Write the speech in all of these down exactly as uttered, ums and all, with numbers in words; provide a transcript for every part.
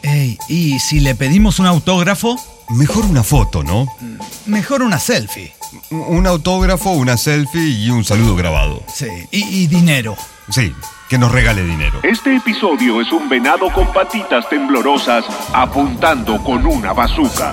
Ey, ¿y si le pedimos un autógrafo? Mejor una foto, ¿no? Mejor una selfie. Un autógrafo, una selfie y un saludo grabado. Sí, y, y dinero. Sí, que nos regale dinero. Este episodio es un venado con patitas temblorosas apuntando con una bazuca.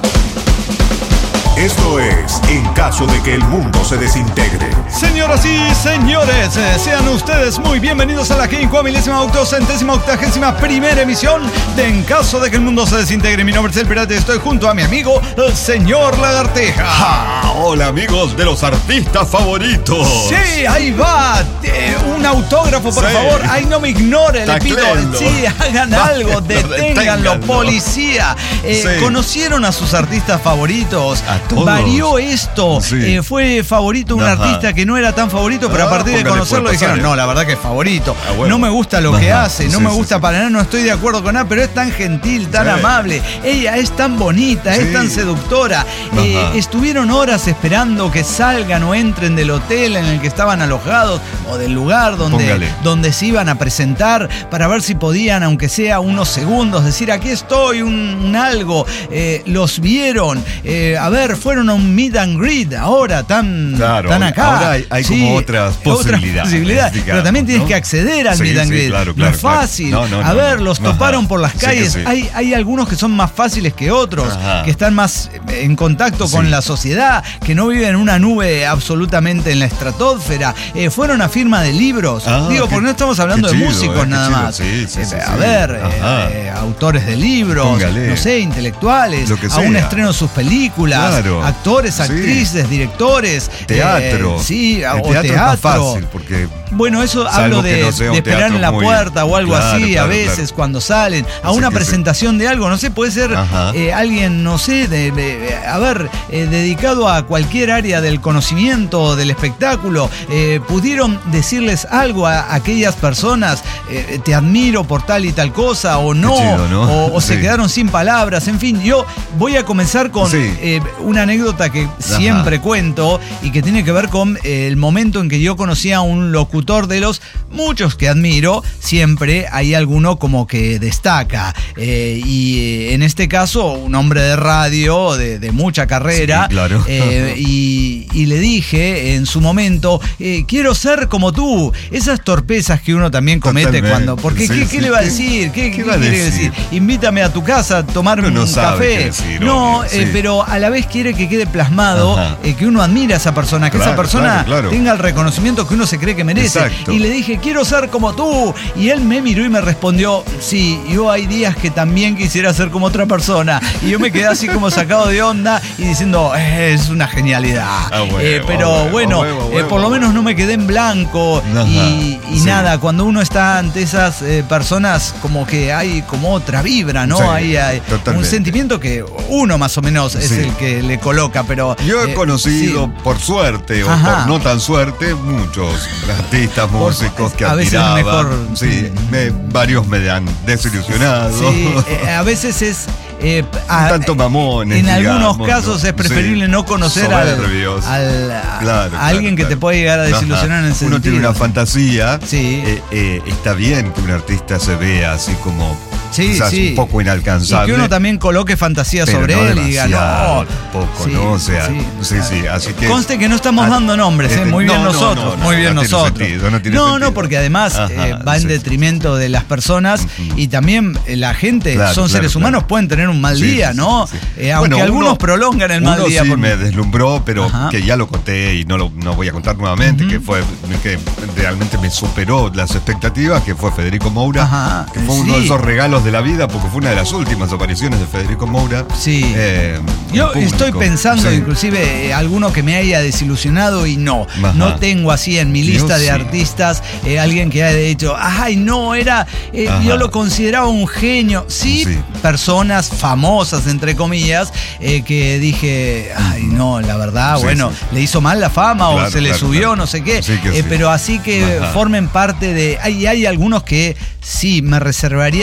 Esto es En caso de que el mundo se desintegre. Señoras y señores, eh, sean ustedes muy bienvenidos a la quincuamilésima octocentésima octagésima primera emisión de En caso de que el mundo se desintegre. Mi nombre es El Pirata y estoy junto a mi amigo, el señor Lagarteja. ¡Ja! Hola amigos de los artistas favoritos. Sí, ahí va. Eh, un autógrafo, por Sí. favor. Ay, no me ignore, le pido. Tacleando. Sí, hagan Va, algo, deténganlo, deténganlo. policía. Eh, Sí. ¿Conocieron a sus artistas favoritos? A todos. Varió esto. Sí. Eh, fue favorito un Ajá. artista que no era tan favorito, pero Ah, a partir de porque le conocerlo puede pasar, dijeron, ¿eh? no, la verdad que es favorito. Ah, bueno. No me gusta lo que Ajá. hace, no Sí, me sí, gusta sí. para nada, no estoy de acuerdo con nada, pero es tan gentil, tan Sí. amable. Ella es tan bonita, Sí. es tan seductora. Eh, Ajá. estuvieron horas esperando que salgan o entren del hotel en el que estaban alojados o del lugar donde, Póngale. donde se iban a presentar para ver si podían, aunque sea unos segundos, decir aquí estoy, un, un algo. Eh, los vieron, eh, a ver, fueron a un meet and greet ahora, tan, Claro, tan acá. ahora hay- hay como otras posibilidades, posibilidades, digamos, pero también tienes ¿no? que acceder al Sí, meet and sí, greet. claro, no claro, es claro. fácil. No, no, a no, ver, no. los Ajá. toparon por las Sí que calles. sí. Hay, hay algunos que son más fáciles que otros, Ajá. que están más en contacto con Sí. la sociedad, que no viven en una nube absolutamente en la estratosfera. Eh, fueron a firma de libros. Ah, Digo, qué- porque no estamos hablando qué de chido, músicos eh, qué nada chido. más. Sí, sí, Eh, sí, a sí. ver, Ajá. eh, autores de libros, Póngale. no sé, intelectuales, Lo que a un sea. estreno de sus películas, Claro. actores, Sí. actrices, directores. Teatro. eh, sí, El o teatro, teatro. es más fácil porque Bueno, eso Salvo hablo que de, no sea un de esperar teatro en la muy- puerta o algo Claro, así, claro, a veces claro. cuando salen, a Así una que sí. presentación de algo, no sé, puede ser Ajá. eh, alguien, no sé, de, de- a ver, eh, dedicado a cualquier área del conocimiento, del espectáculo, eh, pudieron decirles algo a aquellas personas, eh, te admiro por tal y tal cosa, o no, chido, ¿no? o, o se Sí. quedaron sin palabras, en fin, yo voy a comenzar con Sí. eh, una anécdota que siempre cuento y que tiene que ver con eh, el momento en que yo conocí a un locutor de los muchos que admiro. Siempre hay alguno como que destaca, eh, y eh, en este caso un hombre de radio de, de mucha carrera. Sí, claro. eh, y, y le dije en su momento, eh, quiero ser como tú. Esas torpezas que uno también comete Totalmente. cuando, porque Sí, ¿qué, sí. qué le va a ¿Qué- decir? ¿Qué, qué qué va a quiere decir? decir? Invítame a tu casa a tomarme Uno no un sabe café. qué decir, no, obvio, eh, sí. pero a la vez quiere que quede plasmado Ajá. eh, que uno admira a esa persona, que Claro, esa persona claro, claro. tenga el reconocimiento que uno se cree que merece. Exacto. Y le dije, quiero ser como tú. Y él me miró y me respondió, sí, yo hay días que también quisiera ser como otra persona. Y yo me quedé así como sacado de onda y diciendo, eh, es una genialidad. Ah, huevo, Eh, pero huevo, bueno, huevo, eh, huevo, por lo huevo. menos no me quedé en blanco. Ajá, y y sí. nada, cuando uno está ante esas eh, personas, como que hay como otra vibra, ¿no? Sí, hay, hay un totalmente. sentimiento que uno más o menos es Sí. el que le coloca, pero... yo he eh, conocido sí. por suerte o Ajá. por no tan suerte muchos artistas, Por- músicos que a veces admiraba. mejor- Sí, me- varios me han desilusionado. Sí, eh, a veces es... eh, a- Un tanto mamones, En algunos digamos, casos ¿no? es preferible Sí. no conocer al, Soberbios. al- a, Claro, a alguien claro, que te claro. puede llegar a desilusionar Ajá. en ese Uno sentido. tiene una fantasía. Sí. eh, eh, está bien que un artista se vea así como Sí, quizás sí. un poco Y inalcanzable. que uno también coloque fantasías pero sobre no él y diga, demasiado, no. tampoco, Sí, ¿no? O sea, sí. sí, sí, así que... Conste que no estamos Ah, dando nombres, ¿eh? este, Muy bien no, no, nosotros, no, no, muy bien no tiene nosotros. sentido, no tiene no, sentido. no, porque además Ajá, eh, va en sí. detrimento de las personas Ujú. y también eh, la gente, Claro, son claro, seres claro. humanos, pueden tener un mal Sí, día, sí, ¿no? sí, sí. Eh, aunque Bueno, algunos uno- prolongan el mal uno día. sí por- me deslumbró, pero Ajá. que ya lo conté y no lo no voy a contar nuevamente, Ujú. que fue que realmente me superó las expectativas, que fue Federico Moura, Ajá, que fue sí. uno de esos regalos de la vida, porque fue una de las últimas apariciones de Federico Moura. Sí. eh, Yo en público. estoy pensando, Sí. inclusive, eh, alguno que me haya desilusionado y no. Ajá. No tengo así en mi Yo lista de sí. artistas eh, alguien que haya dicho, ay, no, era. eh, Ajá. yo lo consideraba un genio. Sí, Sí. personas famosas, entre comillas, eh, que dije, ay, no, la verdad, Sí, bueno, sí. le hizo mal la fama Claro, o se le claro, subió, claro. no sé qué. Sí que Eh, sí. pero así que Ajá. formen parte de. Hay, hay algunos que sí, me reservaría de conocer.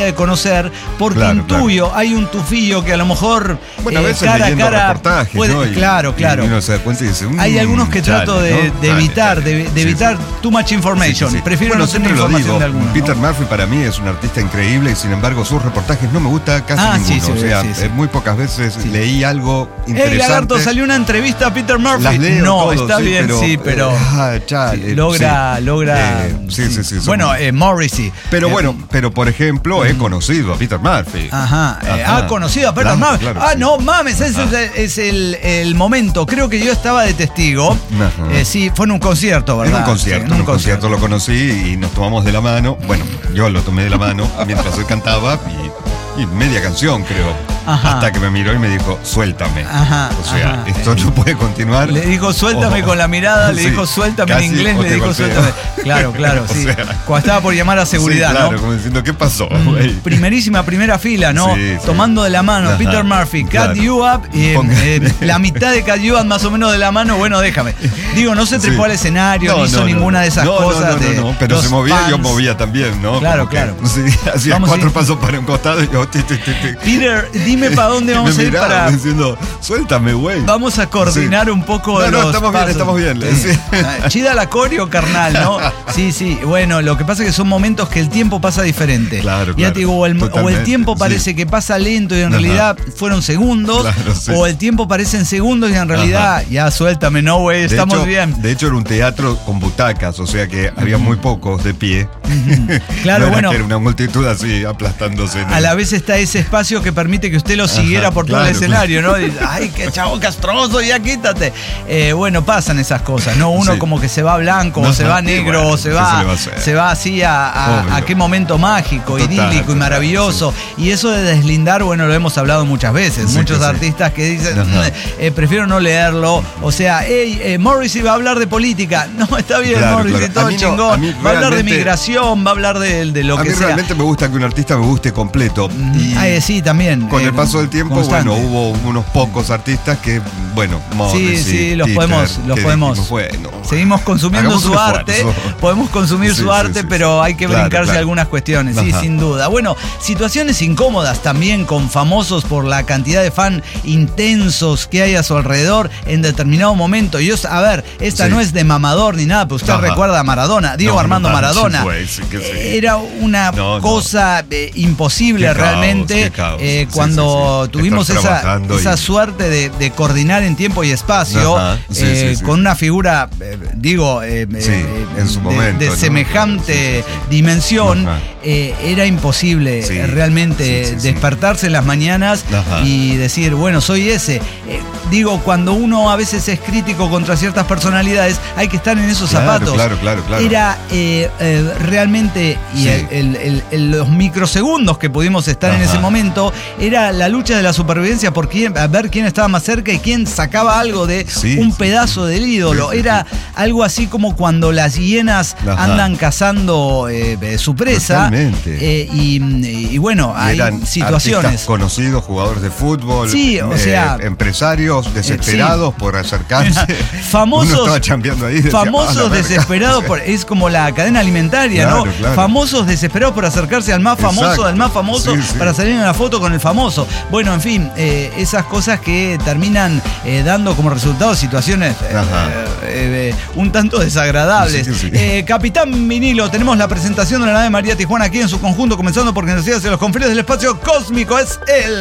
conocer, porque Claro, intuyo, hay un tufillo que a lo mejor Bueno, a eh, veces cara a leyendo cara reportajes, puede- ¿no? Y- claro, claro. Y uno se da cuenta y dice, "Mm, Hay algunos que chale, trato de, ¿no? de Chale, evitar, chale". de, de Sí, evitar sí. too much information. Sí, sí, sí. Prefiero Bueno, no tener siempre lo información digo, de algunos. Peter ¿no? Murphy para mí es un artista increíble y sin embargo sus reportajes no me gusta casi Ah, sí, ninguno. sí, o sea, sí, sí. eh, muy pocas veces Sí. leí algo Hey, interesante. Lagarto, salió una entrevista a Peter Murphy. Las leo no, todo, está sí, bien, pero, sí, pero eh, ah, chale, sí, logra, sí. logra. Eh, sí, sí, sí, son- Bueno, eh, Morrissey. Pero Eh, bueno, pero por ejemplo, he conocido a Peter Murphy. Ajá, eh, Ajá. ha conocido a Peter Claro, Murphy. claro, ah, sí. no mames, ese Ajá. es, el, es el- el momento. Creo que yo estaba de testigo. Ajá. Eh, sí, fue en un concierto, ¿verdad? En un concierto, Sí, en un concierto lo conocí y nos tomamos de la mano. Bueno, yo lo tomé de la mano mientras él cantaba y, y media canción, creo. Ajá. Hasta que me miró y me dijo, suéltame. Ajá, O sea, ajá. esto no puede continuar. Le dijo suéltame Oh, con la mirada, le sí, dijo suéltame casi, en inglés, o le te dijo golpeo. suéltame. Claro, claro, O sí. sea, Cuando estaba por llamar a seguridad, sí, claro, ¿no? como diciendo, ¿qué pasó, güey? Primerísima primera fila, ¿no? Sí, sí. Tomando de la mano Ajá, Peter Murphy, Cut claro. You Up, y, Ponga- eh, la mitad de Cut You Up más o menos de la mano, bueno, déjame. Digo, no se trepó Sí. al escenario, No, ni hizo no, no, ninguna no. de esas No, no, cosas. No, no, de no, pero los se movía y yo fans. movía también, ¿no? Claro, Como que, claro. sí, hacía Vamos a cuatro ir- pasos para un costado y yo... Ti, ti, ti, ti. Peter, dime para dónde Y vamos me a ir miraba para. diciendo, suéltame, güey. Vamos a coordinar Sí. un poco No, de no, los estamos bien, pasos. estamos bien, Sí. sí. Ah, chida la coreo, carnal, ¿no? Sí, sí. Bueno, lo que pasa es que son momentos que el tiempo pasa diferente. Claro, Ya claro. te digo, o el, o el Totalmente, tiempo sí. parece que pasa lento y en Ajá. realidad fueron segundos. Claro, sí. O el tiempo parece en segundos y en realidad, ya suéltame, no, güey, De estamos hecho, bien. De hecho, era un teatro con butacas, o sea que había muy pocos de pie. Claro, No era bueno. que era una multitud así aplastándose. en A el- la vez está ese espacio que permite que usted lo siguiera Ajá, por todo claro, el escenario, ¿no? Y, ay, qué chavo castroso, ya quítate. Eh, bueno, pasan esas cosas, ¿no? Uno Sí. como que se va blanco, o Ajá, se va y negro, bueno, o se ¿qué va, se le va a hacer? se va así a, a- Obvio. a qué momento mágico, Total, idílico y total, maravilloso. Y eso de deslindar, bueno, lo hemos hablado muchas veces. Sí, Muchos que sí. artistas que dicen, Ajá. eh, prefiero no leerlo. O sea, hey, eh, Morrissey va a hablar de política. No, está bien, Claro, Morrissey, claro. todo A mí no, chingón. a mí Va a hablar de realmente- migración, va a hablar de, de lo a que mí sea. realmente me gusta que un artista me guste completo. Y Ah, eh, sí, también. con eh, el paso del tiempo, constante. bueno, hubo unos pocos artistas que, bueno, Morrissey, sí, los Peter, podemos- los que podemos- dijimos, bueno, Seguimos consumiendo hagamos su un arte, esfuerzo. podemos consumir Sí, su sí, arte, sí, pero sí. hay que Claro, brincarse claro. algunas cuestiones, sí, Ajá. sin duda. Bueno, situaciones incómodas también con famosos por la cantidad de fan intensos que hay a su alrededor en determinado momento. Y yo, a ver, esta Sí. no es de mamador ni nada, pero usted Ajá. recuerda a Maradona, Diego No, no, Armando no, Maradona. sí fue, sí que sí. Era una No, no. cosa eh, imposible Qué caos, realmente qué caos. eh, Sí, cuando sí, sí. tuvimos Estar esa, trabajando esa y- suerte de, de coordinar en tiempo y espacio Ajá, sí, eh, sí, sí. con una figura, eh, digo, eh, Sí, eh, en su de- momento, de, ¿no? semejante Sí, sí, sí. dimensión, Ajá. eh, era imposible Sí, eh, realmente sí, sí, sí. despertarse en las mañanas Ajá. y decir, bueno, soy ese. Eh, digo, cuando uno a veces es crítico contra ciertas personalidades, hay que estar en esos Claro, zapatos. claro, claro, claro. Era eh, eh, realmente, y Sí. el- el- el- el- los microsegundos que pudimos estar en Ajá. ese momento, era la lucha de la supervivencia por quién, a ver quién estaba más cerca y quién sacaba algo de Sí, un sí, pedazo del ídolo. Sí, sí, Era algo así como cuando las hienas Ajá. andan cazando eh, eh, su presa. Totalmente. Eh, y, y bueno, Y hay eran situaciones. artistas conocidos, jugadores de fútbol, Sí, o eh, sea, empresarios desesperados por acercarse. Famosos, Uno estaba chambeando ahí y decía, famosos "Ah, la verga". desesperados por, es como la cadena alimentaria, Claro, ¿no? claro. Famosos desesperados por acercarse al más famoso, Exacto. al más famoso, Sí, sí. para salir en la foto con el famoso. Bueno, en fin, eh, esas cosas que terminan eh, dando como resultado situaciones eh, Ajá. eh, eh, un tanto desagradables. Sí, sí. Eh, Capitán Vinilo, tenemos la presentación de la nave María Tijuana aquí en su conjunto, comenzando porque nos hacia los confines del espacio cósmico. Es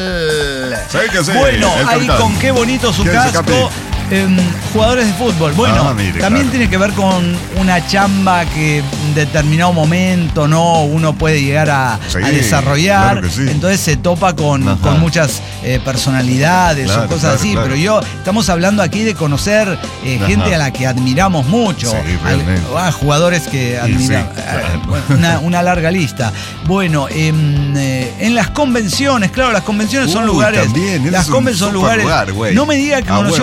él. Sí que sí, Bueno, el ahí capitán. con qué bonito su ¿Quién es el casco. capi? Em, jugadores de fútbol. Bueno, Ah, mire, también claro. tiene que ver con una chamba que en determinado momento no uno puede llegar a, Sí, a desarrollar. claro que sí. Entonces se topa con, Ajá. con muchas eh, personalidades Claro, o cosas claro, así. claro. Pero yo estamos hablando aquí de conocer eh, Ajá. gente a la que admiramos mucho. Sí, Al- realmente. ah, jugadores que admiramos. sí, claro. una, una larga lista. Bueno, em, eh, en las convenciones, claro, las convenciones son Uy, lugares. también, ese las es un convenciones son super lugares. lugar, güey. no me diga que Ah, conoció huevo. a Luke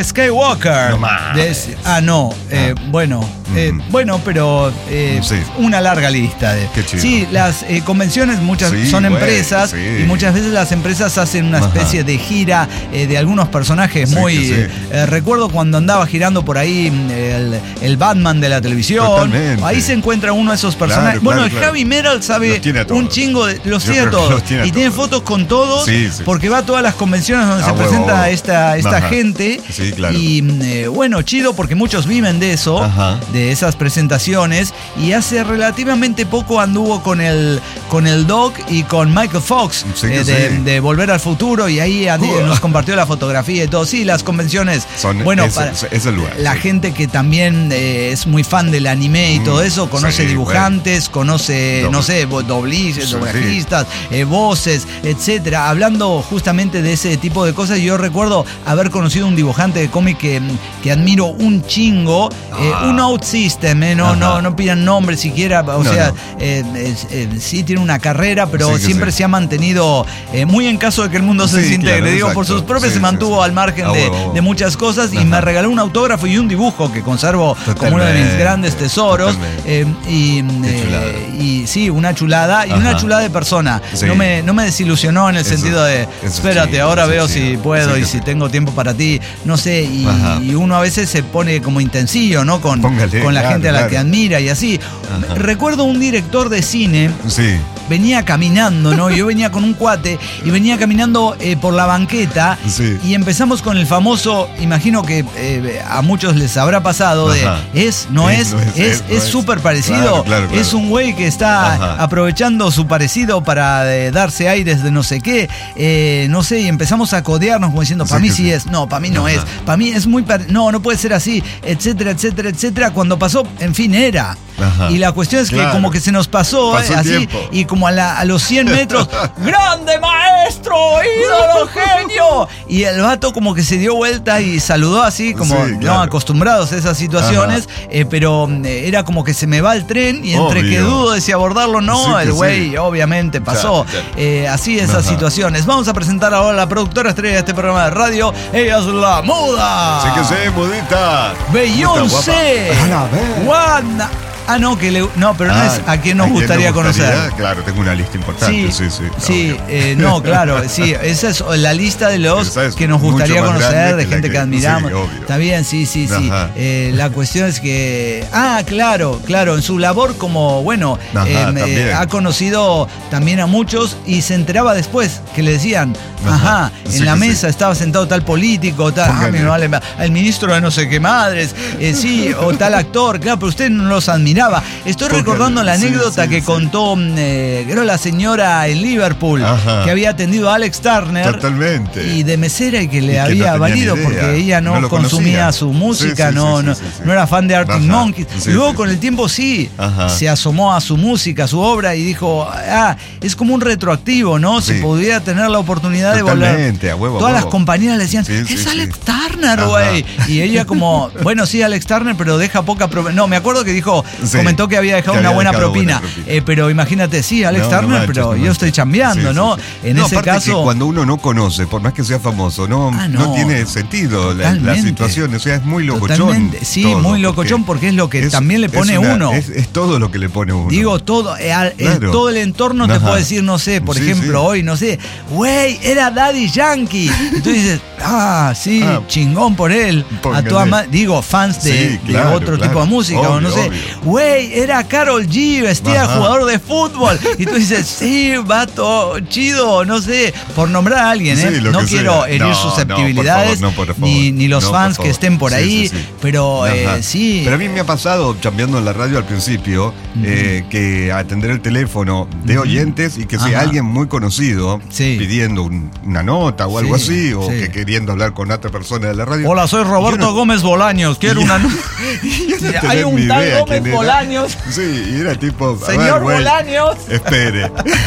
Luke Skywalker. No más. De ese- ah, no. eh, bueno, eh, Mm. bueno, pero eh, Sí. una larga lista. De, Qué chido. sí, las eh, convenciones muchas Sí, son güey, empresas sí. y muchas veces las empresas hacen una Ajá. especie de gira eh, de algunos personajes Sí, muy... que sí. eh, recuerdo cuando andaba girando por ahí mm, el, el Batman de la televisión. Totalmente. Ahí se encuentra uno de esos personajes. Claro, bueno, claro, el claro. Javi Meral sabe Los tiene a todos. un chingo de... Los Yo tiene a creo que todos. los tiene a y tiene todos. fotos con todos Sí, sí. porque va a todas las convenciones donde Ah, se huevo, presenta huevo. esta, esta Ajá. gente. Sí, claro. Y eh, bueno, chido porque muchos viven de eso, Ajá. de esas presentaciones. Y hace relativamente poco anduvo con el, con el Doc y con Michael Fox Sí que eh, de, sí. de Volver al Futuro. Y ahí andi- Uh. nos compartió la fotografía y todo. Sí, las convenciones. Son, bueno, es, para es- es el lugar. la sí. gente que también eh, es muy fan del anime y Mm, todo eso, conoce sí, dibujantes, conoce, Doble- no sé, bo- doblices, Sí, doblajistas, eh, voces, etcétera. Hablando justamente de ese tipo de cosas, yo recuerdo haber conocido un dibujante de cómic que, que admiro un chingo, eh, Ah. un OutSystem, eh, no, Ajá. no, no pidan nombre siquiera, o No, sea, no. eh, es- eh, sí tiene una carrera, pero Sí que siempre sí. se ha mantenido eh, muy en caso de que el mundo se Sí, desintegre. claro, Digo, por exacto. sus propios Sí, se sí, mantuvo sí. al margen Ah, de, huevo, huevo. de muchas cosas y Ajá. me regaló un autógrafo y un dibujo que conservo como uno de mis Totalmente, grandes tesoros. totalmente. eh, y, Qué eh, chulada. y sí, una chulada y Ajá. una chulada de persona. Sí. No, me, no me desilusionó en el Eso- sentido de, eso espérate, sí, ahora eso veo sí. si puedo Sí, y que si sí. tengo tiempo para ti. No sé, y, Ajá. y uno a veces se pone como intensillo, ¿no? Con, Póngale, con la claro, gente a la claro. que admira y así. Ajá. Recuerdo un director de cine Sí. venía caminando, ¿no? Yo venía con un cuate y venía caminando eh, por la banqueta Sí. y empezamos con el famoso, imagino que eh, a muchos les habrá pasado de Ajá. es, no Es, es, no es, es, es, no es es. súper parecido, Claro, claro, claro. es un güey que está Ajá. aprovechando su parecido para eh, darse aires de no sé qué, eh, no sé, y empezamos a codearnos como diciendo, para Sí mí que sí sí. es, no, para mí no Ajá. es, para mí es muy, pare- no, no puede ser así, etcétera, etcétera, etcétera, cuando pasó, en fin, era. Ajá. Y la cuestión es que Claro. como que se nos pasó, Pasó eh, el así, tiempo. y como a, la- a los cien metros, ¡grande maestro, ídolo, genio! Y el vato como que se dio vuelta y saludó así, como Sí, no claro. acostumbrados a esas situaciones, eh, pero eh, era como que se me va el tren y entre Obvio. que dudo de si abordarlo o no, Sí que el güey sí. obviamente pasó. Claro, claro. Eh, así esas Ajá. situaciones. Vamos a presentar ahora a la productora estrella de este programa de radio. Ella es la muda. Sí que sí, mudita. Beyoncé. Está guapa. A la vez. Wanda. Ah, no, que le, no, pero no Ah, es a quien nos ¿a quién gustaría nos gustaría? conocer. Claro, tengo una lista importante. Sí, sí. sí, obvio. eh, no, claro, sí, esa es la lista de los Esa es que nos mucho gustaría más conocer, grande de que la gente que, que- admiramos. sí, obvio. Está bien, sí, sí, sí. Ajá. Eh, la cuestión es que, ah, claro, claro, en su labor como, bueno, Ajá, eh, también. eh, ha conocido también a muchos y se enteraba después que le decían, ajá, Ajá, en sí la que sí. mesa estaba sentado tal político, tal, ah, Póngale. me vale, el ministro de no sé qué madres, eh, sí, o tal actor, claro, pero usted no los admiraba. Estoy Póngale, recordando la sí, anécdota sí, que sí. contó, eh, creo, la señora en Liverpool, Ajá. que había atendido a Alex Turner. Totalmente. Y de mesera y que le Y que no había tenía valido ni idea. porque ella no, No lo consumía conocía. su música, Sí, sí, no, sí, no, sí, sí. no era fan de Arctic Ajá. Monkeys. Sí, Luego sí, con sí. el tiempo sí, Ajá. se asomó a su música, a su obra y dijo, ah, es como un retroactivo, ¿no? Si Sí. pudiera tener la oportunidad de volver. Totalmente, a huevo, a Todas las huevo. compañeras le decían, Sí, es sí, Alex sí. Turner, Ajá. güey. Y ella como, bueno, sí, Alex Turner, pero deja poca propina. No, me acuerdo que dijo, Sí, comentó que había dejado que una había buena dejado propina. buena propina. Eh, pero imagínate, sí, Alex No, no Turner, manches, pero no yo manches. estoy chambeando, Sí, ¿no? sí, sí. En No, ese aparte caso. que cuando uno no conoce, por más que sea famoso, no, Ah, no. no. tiene sentido la, la Totalmente. situación. O sea, es muy locochón. Totalmente. Sí, todo, muy locochón porque es lo que es- también le es pone una- uno. Es, es todo lo que le pone uno. Digo, todo, eh, al- el- Claro. todo el entorno te Ajá. puede decir, no sé, por Sí, ejemplo, sí. hoy, no sé, güey, era Daddy Yankee. Y tú dices, ah, sí, Ah, chingón por él. póngale. A toda ma- digo, fans de, Sí, de claro, otro claro. tipo de música, o no Obvio, sé, obvio. güey, era Karol G, vestida de Ajá. jugador de fútbol. Y tú dices, sí, vato, chido, no sé, por nombrar a alguien, ¿eh? Sí, lo no que quiero sea. herir No, no, por susceptibilidades, favor, no, por favor. ni, ni los No, por fans que favor. estén por Sí, ahí, sí, sí. pero eh, Ajá. sí. Pero a mí me ha pasado, chambeando en la radio al principio, eh, que atender el teléfono de oyentes y que sea Ajá. alguien muy conocido Sí. pidiendo un- una nota o algo Sí, así, o sí. que queriendo hablar con otra persona de la radio. Hola, soy Roberto Yo no- Gómez Bolaños. Quiero Yo- una. Yo no Hay tenía un ni tal idea Gómez quién era. Bolaños. Sí, y era tipo. a Señor ver, güey, Bolaños. Espere.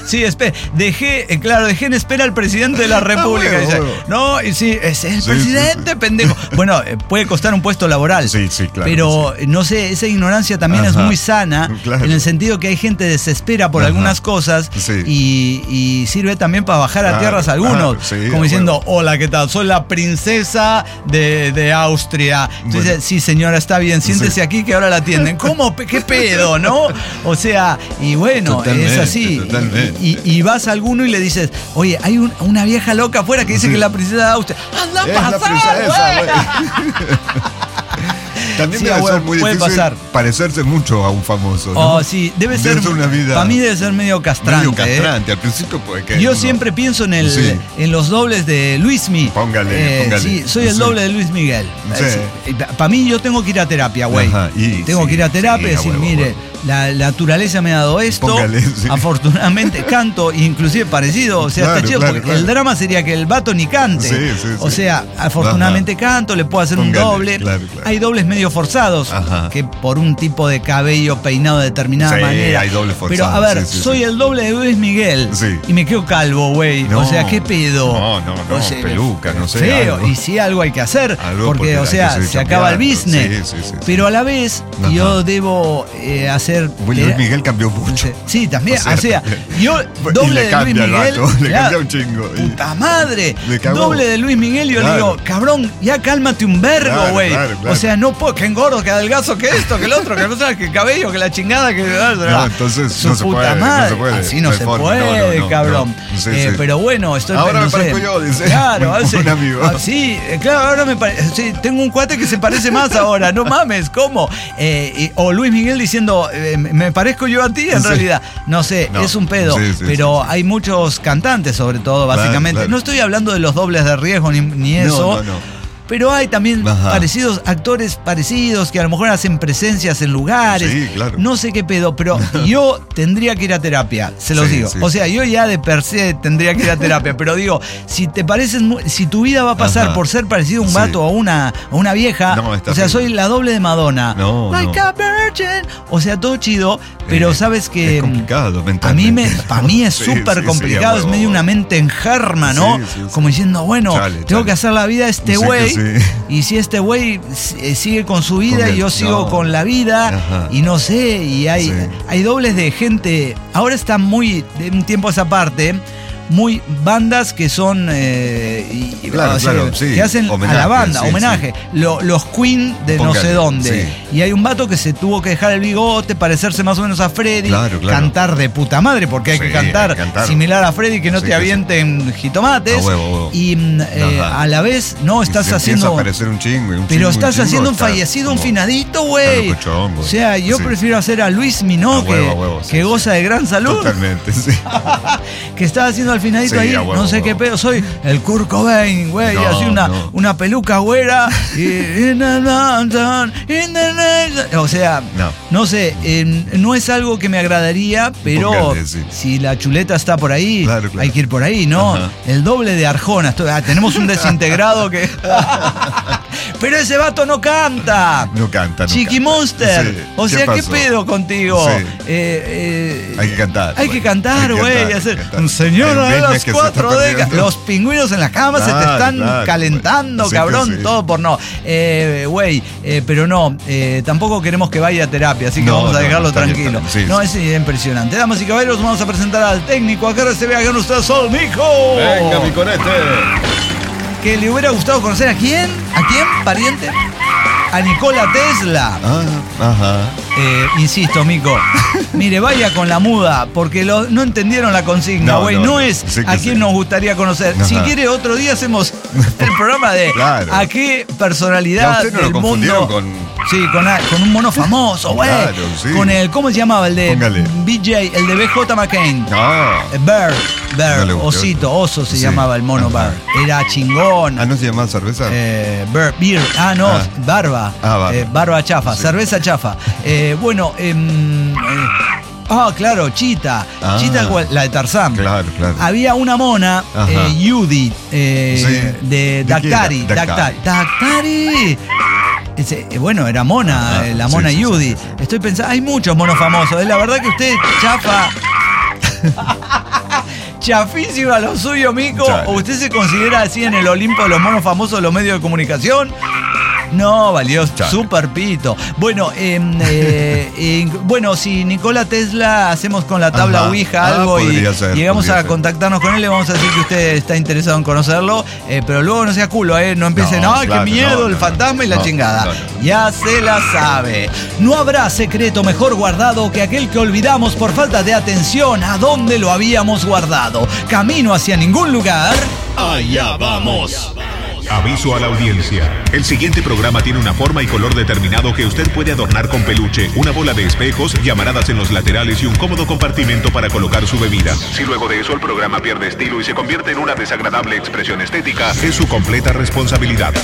Sí, espera, dejé, eh, claro, dejé en espera al presidente de la República. Bueno, Dice, bueno. no, y sí, es el Sí, presidente, sí. pendejo. Bueno, eh, puede costar un puesto laboral. Sí, sí, claro Pero, eh, no sé, esa ignorancia también es Ajá, muy sana, claro. en el sentido que hay gente desespera por Ajá. algunas cosas Sí. y, y sirve también para bajar a Claro, tierras a algunos. claro, sí, como a diciendo, huevo. hola, ¿qué tal? Soy la princesa de, de Austria. Entonces, Bueno. sí, señora, está bien, siéntese Sí. aquí que ahora la atienden. ¿Cómo? ¿Qué pedo, no? O sea, y bueno, Totalmente, es así. totalmente. Y, y- y vas a alguno y le dices, oye, hay un- una vieja loca afuera que dice Sí. que es la princesa de Austria. ¡Anda a Es la pasar, princesa, güey! güey. También Sí, debe a huevo, ser muy puede difícil pasar. parecerse mucho a un famoso, ¿no? Oh, sí, debe ser. una vida Para mí debe ser medio castrante. medio ¿eh? castrante. Al principio puede que Yo uno- siempre pienso en el Sí. en los dobles de Luismi. Póngale, póngale. Sí, soy el Sí. doble de Luis Miguel. Sí. Para mí yo tengo que ir a terapia, güey. Ajá, y Tengo sí, que ir a terapia y sí, a decir, huevo, mire, huevo. la, la naturaleza me ha dado esto. Póngale, sí. Afortunadamente canto, inclusive parecido. O sea, Claro, está chido, claro, porque claro. el drama sería que el vato ni cante. Sí, sí, O sí. sea, afortunadamente canto, le puedo hacer Póngale, un doble. claro, claro. Hay dobles medio forzados, Ajá. que por un tipo de cabello peinado de determinada Sí, manera. hay dobles Pero a forzados, ver, sí, sí, soy sí. el doble de Luis Miguel Sí. y me quedo calvo, güey. No, o sea, ¿qué pedo? no, no, no, O sea, peluca, no sé, Feo. algo. Y sí, algo hay que hacer. Algo porque, porque o hay sea, que se acaba el cambiando. business. Sí, sí, sí, sí. Pero a la vez, Ajá. yo debo eh, hacer. Bueno, Luis Miguel cambió mucho. Sí, también. O O sea, sea, también. yo Y doble le de cambia Luis el Miguel. vato, le claro, cambia un chingo. Puta madre. Le cagó. Doble de Luis Miguel, yo Claro. le digo, cabrón, ya cálmate un vergo, Claro, güey. claro, claro. O sea, no puedo, que engordo, que adelgazo, que esto, que el otro, que no sabes, que el cabello, que la chingada, que. No, entonces Su no se puta puede, no madre. se puede. Así no, No hay se forma, puede, no, no, no, cabrón. no. Sí, Eh, sí. Pero bueno, estoy Ahora no me sé. parezco yo, dice. Claro, Un- hace- un amigo. ah, sí, eh, claro, ahora me parece. Sí, tengo un cuate que se parece más ahora, no mames, ¿cómo? Eh, y- o Luis Miguel diciendo, eh, me parezco yo a ti, en Sí. realidad. No sé, No. es un pedo. Sí, sí, pero sí, sí. hay muchos cantantes, sobre todo, Claro, básicamente. claro. No estoy hablando de los dobles de riesgo ni, ni eso. No, no, no. Pero hay también Ajá. parecidos, actores parecidos que a lo mejor hacen presencias en lugares. Sí, claro. No sé qué pedo, pero yo tendría que ir a terapia, se los Sí, digo. sí, o sí. sea, yo ya de per se tendría que ir a terapia, pero digo, si te pareces, mu- si tu vida va a pasar Ajá. por ser parecido a un Sí. vato o a una, a una vieja, No, está o sea, feo. soy la doble de Madonna. No, like no. a virgin. O sea, todo chido, pero Eh, sabes que es complicado a mí mentalmente. me, para mí es Sí, súper sí, sí, complicado, a es huevo. medio una mente enferma, ¿no? Sí, sí, sí. Como diciendo, bueno, Chale, tengo chale. que hacer la vida a este Sí que güey, sí. y si este güey eh, sigue con su vida Con y el- yo sigo no. con la vida, Ajá. y no sé, y hay, Sí. hay dobles de gente, ahora está muy, de un tiempo a esa parte, muy bandas que son eh, y- y- Claro, o sea, claro, sí. que hacen a Homenaje, la banda, sí, homenaje, Lo- los Queen de no Póngale, sé dónde. sí. Y hay un vato que se tuvo que dejar el bigote, parecerse más o menos a Freddy, Claro, claro. cantar de puta madre, porque hay Sí, que cantar, hay que cantar. similar a Freddy, que no Sí, te que avienten jitomates. A huevo, a huevo. Y mm, eh, Ajá. a la vez, no, Y estás se empieza haciendo. a parecer un chingo, y un Pero chingo, estás chingo, haciendo un está fallecido, un como- finadito, güey. Está locochón, güey. O sea, yo Sí. prefiero hacer a Luis Minó, A que, huevo, a huevo, sí, que sí. goza de gran salud, Totalmente, sí. que está haciendo al finadito Sí, ahí, a huevo, no sé a qué huevo. pedo, soy el Kurt Cobain, güey, No, así una, no. una peluca güera, y, in the London, in the night- o sea, No. no sé, eh, no es algo que me agradaría, pero Póngale, sí. si la chuleta está por ahí, Claro, claro. hay que ir por ahí, ¿no? Ajá. El doble de Arjona, estoy- ah, tenemos un desintegrado que... pero ese vato no canta. No canta, no Chiqui canta. Monster. Sí. O sea, ¿qué pasó? pedo contigo? Sí. Eh, eh, Hay que cantar, Hay güey. que cantar, Hay que güey. cantar, hay hacer que cantar. un señor Hay un a business las que se cuatro está décadas. perdiendo. Los pingüinos en la cama se te Claro, están claro, calentando, güey. Sí que cabrón. sí. Todo por no. Eh, Güey, eh, pero no. eh, tampoco queremos que vaya a terapia, así que No, vamos a no, dejarlo está bien, tranquilo. está bien, sí, no, sí. es impresionante. Damas y caballeros, vamos a presentar al técnico. Acá recibe a ustedes Sol Mijo. Venga, mi conete. Que le hubiera gustado conocer a quién, a quién, pariente, a Nikola Tesla. Ah, ajá. Eh, insisto, Mico, mire, vaya con la muda, porque lo- no entendieron la consigna, No, güey. no, No, no. es Sí que a sí. quién nos gustaría conocer. Ajá. Si quiere, otro día hacemos el programa de Claro. a qué Ya personalidad usted no lo del confundieron mundo. con. Sí, con, a- con un mono famoso, güey. Claro, sí. Con el, ¿cómo se llamaba? El de Póngale. B J, el de B J McCain. Ah. Eh, Bear, Bear, No le gustó. osito, oso se Sí. llamaba el mono Ajá. Bear. Era chingón. Ah, ¿no se llama cerveza? Eh, Bear, beer, ah, no, Ah. barba. Ah, barba. Eh, barba chafa, Sí. cerveza chafa. Eh, bueno, em, eh, ah, claro, Chita. Ah. Chita, cual- la de Tarzán. Claro, claro. Había una mona, Ajá. eh, Judy, eh, Sí. de ¿De Dactari. qué era? Dactari. Dactari. Dactari. Ese, eh, bueno, era mona, Ajá. eh, la Sí, mona sí, sí, Judy. sí, sí. Estoy pensando, hay muchos monos famosos. Es la verdad que usted chafa. chafísima lo suyo, Mico. Dale. ¿O usted se considera así en el Olimpo de los monos famosos de los medios de comunicación? No, valió Chale. súper pito. Bueno, eh, eh, eh, bueno, si Nikola Tesla hacemos con la tabla Ajá. Ouija Ah, algo y podría ser, llegamos podría a ser. contactarnos con él, le vamos a decir que usted está interesado en conocerlo, eh, pero luego no sea culo, eh, no empiecen, No, ¡ay, claro, qué miedo, no, el no, fantasma y la no, chingada! no, no. Ya se la sabe. No habrá secreto mejor guardado que aquel que olvidamos por falta de atención a dónde lo habíamos guardado. Camino hacia ningún lugar. Allá vamos. Aviso a la audiencia. El siguiente programa tiene una forma y color determinado que usted puede adornar con peluche, una bola de espejos, llamaradas en los laterales y un cómodo compartimento para colocar su bebida. Si luego de eso el programa pierde estilo y se convierte en una desagradable expresión estética, es su completa responsabilidad.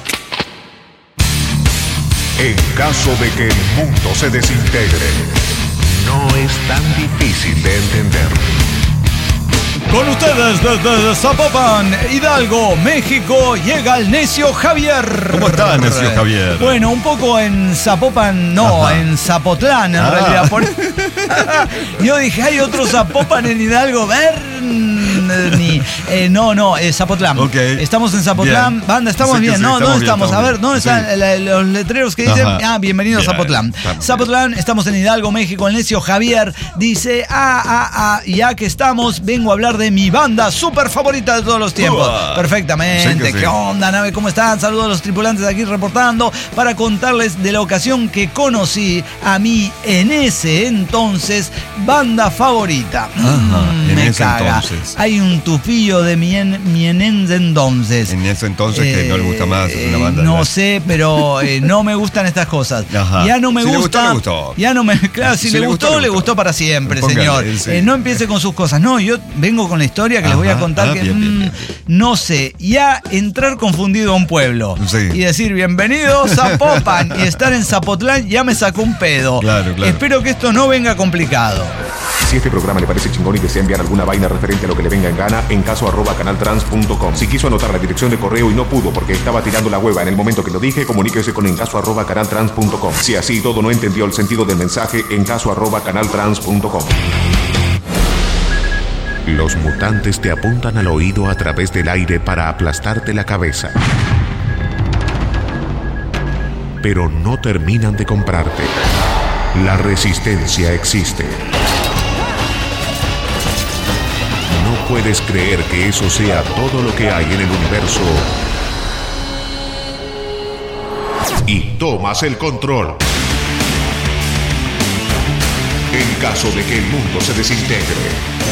En caso de que el mundo se desintegre, no es tan difícil de entender. Con ustedes desde Zapopan, Hidalgo, México, llega el necio Javier. ¿Cómo está, necio Javier? Bueno, un poco en Zapopan, no, Ajá. en Zapotlán en Ah. realidad. Por... Yo dije, hay otro Zapopan en Hidalgo, Berni. Eh, no, no, eh, Zapotlán. Ok. Estamos en Zapotlán. Bien. Banda, estamos Sí que bien, sí, ¿no? estamos ¿Dónde bien, estamos? estamos A ver, ¿dónde bien. están Sí. la- los letreros que dicen? Ajá. Ah, bienvenido a Bien, Zapotlán. estamos Zapotlán, estamos en Hidalgo, México. El necio Javier dice, ah, ah, ah, ya que estamos, vengo a hablar de mi banda súper favorita de todos los tiempos. Uah. Perfectamente. Sí que sí. ¿Qué onda, nave? ¿Cómo están? Saludos a los tripulantes aquí reportando para contarles de la ocasión que conocí a mi en ese entonces banda favorita. Mm, en me ese caga. entonces. Hay un tufillo de mi en, mi en ese entonces. En ese entonces que no le gusta más Eh, una banda. No de- sé, pero eh, no me gustan estas cosas. Ajá. Ya no me Si le gusta. gustó, le gustó. Ya no me. Claro, si, Si le le gustó, gustó, le le gustó. gustó para siempre, Póngale, señor. sí. Eh, no empiece con sus cosas. No, yo vengo con la historia que les voy a Ajá. contar Ah, que bien, bien, mm, bien. no sé. Ya entrar confundido a un pueblo Sí. y decir bienvenidos a Zapopan y estar en Zapotlán ya me sacó un pedo. Claro, claro. Espero que esto no venga complicado. Si este programa le parece chingón y desea enviar alguna vaina referente a lo que le venga en gana, en caso arroba canaltrans punto com. Si quiso anotar la dirección de correo y no pudo porque estaba tirando la hueva en el momento que lo dije, comuníquese con en caso arroba canaltrans punto com. Si así todo no entendió el sentido del mensaje, en caso arroba canaltrans punto com. Los mutantes te apuntan al oído a través del aire para aplastarte la cabeza. Pero no terminan de comprarte. La resistencia existe. No puedes creer que eso sea todo lo que hay en el universo. Y tomas el control. En caso de que el mundo se desintegre.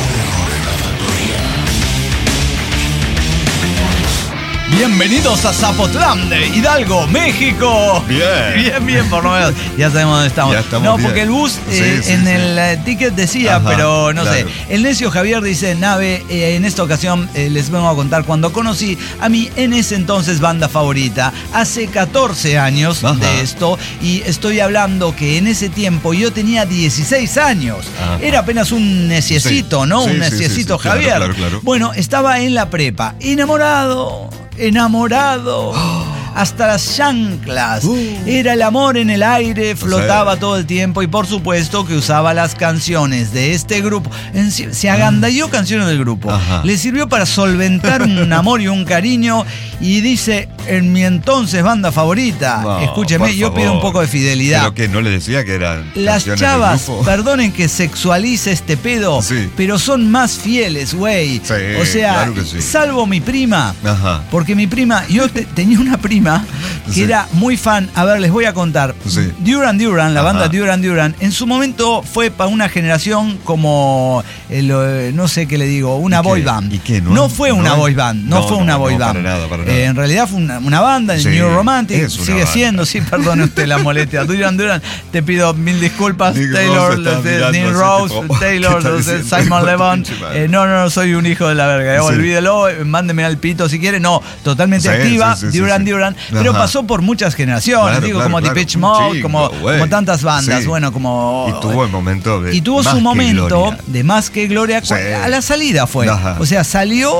Bienvenidos a Zapotlán de Hidalgo, México. Bien. Bien, bien, por lo menos. Ya sabemos dónde estamos. Ya estamos no, bien. porque el bus eh, Sí, sí, en sí. el eh, ticket decía, Ajá, pero no claro. sé. El necio Javier dice, nave, eh, en esta ocasión eh, les vengo a contar cuando conocí a mi en ese entonces banda favorita. Hace catorce años Ajá. de esto. Y estoy hablando que en ese tiempo yo tenía dieciséis años. Ajá. Era apenas un neciecito, Sí. ¿no? Sí, un sí, sí, neciecito sí, claro, Javier. claro, claro. Bueno, estaba en la prepa, enamorado, enamorado, hasta las chanclas. Era el amor en el aire, flotaba todo el tiempo y por supuesto que usaba las canciones de este grupo. En- Se agandalló canciones del grupo. Ajá. Le sirvió para solventar un amor y un cariño y dice, en mi entonces banda favorita, No, escúcheme, por yo pido un favor. poco de fidelidad. ¿Pero qué? ¿No le decía que eran Las canciones del chavas, grupo? perdonen que sexualice este pedo, Sí. pero son más fieles, güey. Sí, o sea, claro que sí. salvo mi prima. Ajá. Porque mi prima, yo te- tenía una prima que Sí. era muy fan. A ver, les voy a contar. Sí. Duran Duran, la Ajá. banda Duran Duran, en su momento fue para una generación como, el, eh, no sé qué le digo, una ¿Y qué? boy band. ¿Y qué? ¿No? fue una ¿No? boy band, no, No, fue no, una no, boy para band. nada, para Eh, nada. en realidad fue una, una banda, el Sí, New Romantic, es una sigue banda. siendo, sí, perdone usted la molestia. Duran Duran, te pido mil disculpas, Nick Taylor, Rose está los de mirando Neil así, Rose, tipo, Taylor, ¿qué está los de diciendo? Simon Levon. Pinche madre. Eh, no, no, no, soy un hijo de la verga, eh, Sí. olvídelo, eh, mándeme al pito si quiere. No, totalmente Sí, activa, sí, sí, Duran sí, sí. Duran, pero Ajá. pasó por muchas generaciones, Claro, digo, claro, como claro. Depeche Un Mode, chingo, como, güey. como tantas bandas, Sí. bueno, como... Y tuvo el momento de. Y tuvo más su que momento gloria. de más que gloria. Sí. A la salida fue. Ajá. O sea, salió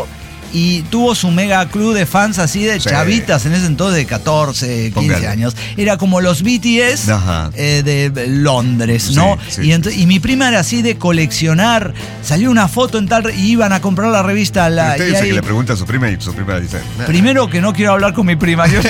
y tuvo su mega club de fans así de Sí. chavitas en ese entonces de catorce, quince Póngale. años. Era como los B T S Ajá. eh, de Londres, ¿no? Sí, sí, y, ent- y mi prima era así de coleccionar, salió una foto en tal re- y iban a comprar la revista. La, Usted y dice ahí- que le pregunta a su prima y su prima dice... "Nah". Primero que no quiero hablar con mi prima. Yo-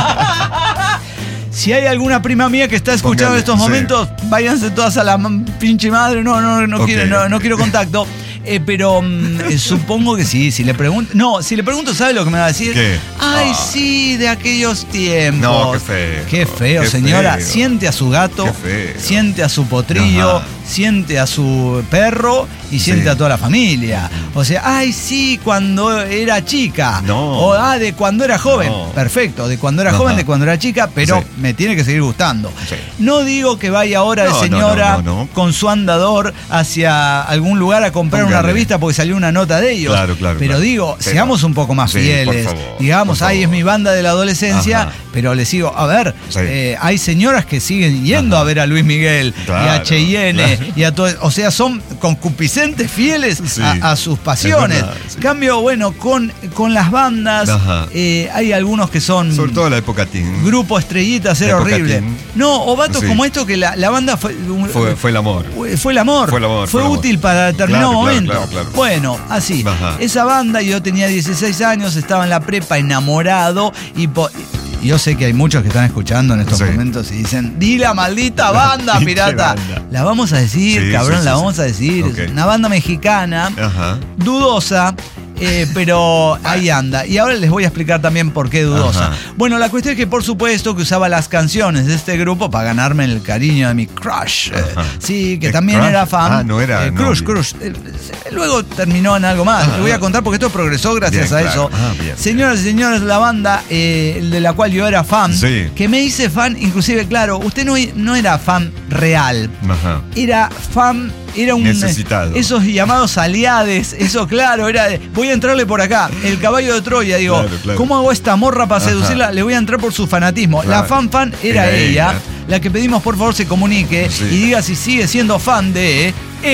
Si hay alguna prima mía que está escuchando Póngale, estos sí. momentos, váyanse todas a la m- pinche madre. No, no, no, Ok, quiero, no, no ok. quiero contacto. Eh, pero mm, eh, supongo que sí. Si le pregunto. No, si le pregunto, ¿sabe lo que me va a decir? ¿Qué? Ay, Ah. sí, de aquellos tiempos. No, qué feo. Qué feo, Qué señora. feo. Siente a su gato, Qué feo. siente a su potrillo, Ajá. siente a su perro y siente Sí. a toda la familia. O sea, ay, sí, cuando era chica. No. O ah, de cuando era joven. No. Perfecto, de cuando era Ajá. joven, de cuando era chica, pero Sí. me tiene que seguir gustando. Sí. No digo que vaya ahora de No, no, señora no, no, no. con su andador hacia algún lugar a comprar una Póngale. revista porque salió una nota de ellos. Claro, claro, Pero claro. digo, Pero- seamos un poco más Sí, fieles. por favor, Digamos, por ahí es favor. mi banda de la adolescencia, Ajá. pero les digo, a ver, Sí. eh, hay señoras que siguen yendo Ajá. a ver a Luis Miguel y a Claro, Cheyenne claro. y a todo. O sea, son concupiscentes fieles Sí. a, a sus pasiones. Es verdad, sí. Cambio, bueno, con, con las bandas, Ajá. eh, hay algunos que son. Sobre todo la época teen. Grupo Estrellitas era Época horrible. teen. No, o vatos Sí. como esto que la, la banda fue, un- Fue, fue el amor. fue el amor. Fue el amor, Fue fue el amor. útil para determinado Claro, claro, momento. claro, claro. Bueno, así. Ajá. Esa banda, yo tenía dieciséis años, estaba en la prepa enamorado y po- y yo sé que hay muchos que están escuchando en estos Sí. momentos y dicen, di la maldita banda, ¿Qué pirata. banda? La vamos a decir, Sí, cabrón, sí, la sí, vamos sí. a decir. Ok. Es una banda mexicana, Ajá. dudosa. eh, pero ahí anda. Y ahora les voy a explicar también por qué dudosa. Ajá. Bueno, la cuestión es que por supuesto que usaba las canciones de este grupo para ganarme el cariño de mi crush. Eh, Ajá. sí, que ¿Es también crush? era fan. Ah, no era Eh, crush, novio. crush. Eh, luego terminó en algo más. Ah, Les voy a ah. contar porque esto progresó gracias Bien, a claro. eso. Ah, bien, Señoras y señores, la banda eh, de la cual yo era fan, Sí. que me hice fan, inclusive, claro, usted no, no era fan real. Ajá. Era fan, era un. Necesitado. Esos llamados aliades, eso claro, era de, voy a entrarle por acá, el caballo de Troya, digo, Claro, claro. ¿cómo hago esta morra para Ajá. seducirla? Le voy a entrar por su fanatismo. Claro. La fan fan era, Era ella, ella. la que pedimos por favor se comunique Sí. y diga si sigue siendo fan de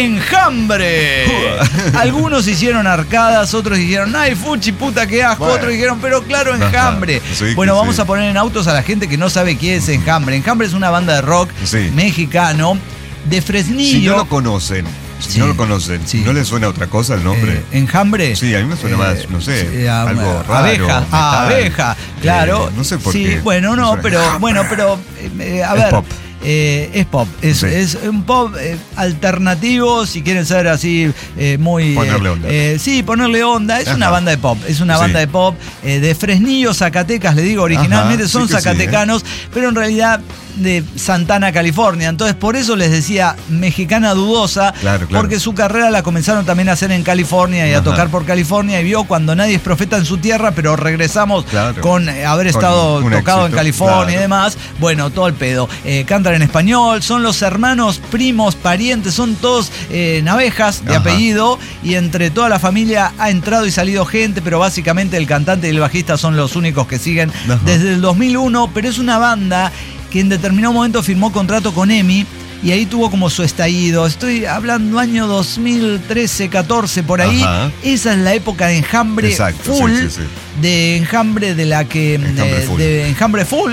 Enjambre. Algunos hicieron arcadas, otros dijeron, ay, fuchi, puta, qué asco. Bueno. Otros dijeron, pero claro, Ajá. Enjambre. Sí, que bueno, vamos sí. a poner en autos a la gente que no sabe qué es Enjambre. Enjambre es una banda de rock Sí. mexicano de Si Fresnillo. no lo conocen, si Sí. no lo conocen, Sí. ¿no les suena otra cosa el nombre? Eh, Enjambre. Sí, a mí me suena más, no sé, sí, a- algo a- raro, Abeja, metal. ah, abeja, claro. Eh, no sé por sí, qué. bueno, Me no, suena- pero, bueno, pero, eh, eh, a Es ver. pop. eh, es pop, es, Sí. es un pop eh, alternativo, si quieren ser así, eh, muy... Ponerle eh, onda. eh, sí, ponerle onda. Es Ajá. una banda de pop, es una Sí. banda de pop eh, de Fresnillo, Zacatecas, le digo, originalmente Ajá, son sí que sí, zacatecanos, pero en realidad de Santana, California. Entonces, por eso les decía mexicana dudosa, Claro, claro. porque su carrera la comenzaron también a hacer en California y a Ajá. tocar por California y vio cuando nadie es profeta en su tierra, pero regresamos Claro. con eh, haber Con estado un tocado en éxito, California claro. y demás. Bueno, todo el pedo. Eh, cantan en español, son los hermanos, primos, parientes, son todos eh, navejas de Ajá. apellido y entre toda la familia ha entrado y salido gente, pero básicamente el cantante y el bajista son los únicos que siguen Ajá. desde el dos mil uno, pero es una banda que en determinado momento firmó contrato con EMI y ahí tuvo como su estallido. Estoy hablando año dos mil trece, catorce, por ahí. Ajá. Esa es la época de Enjambre Exacto, Full, sí, sí, sí. de Enjambre de la que... Enjambre eh, Full. de Enjambre Full.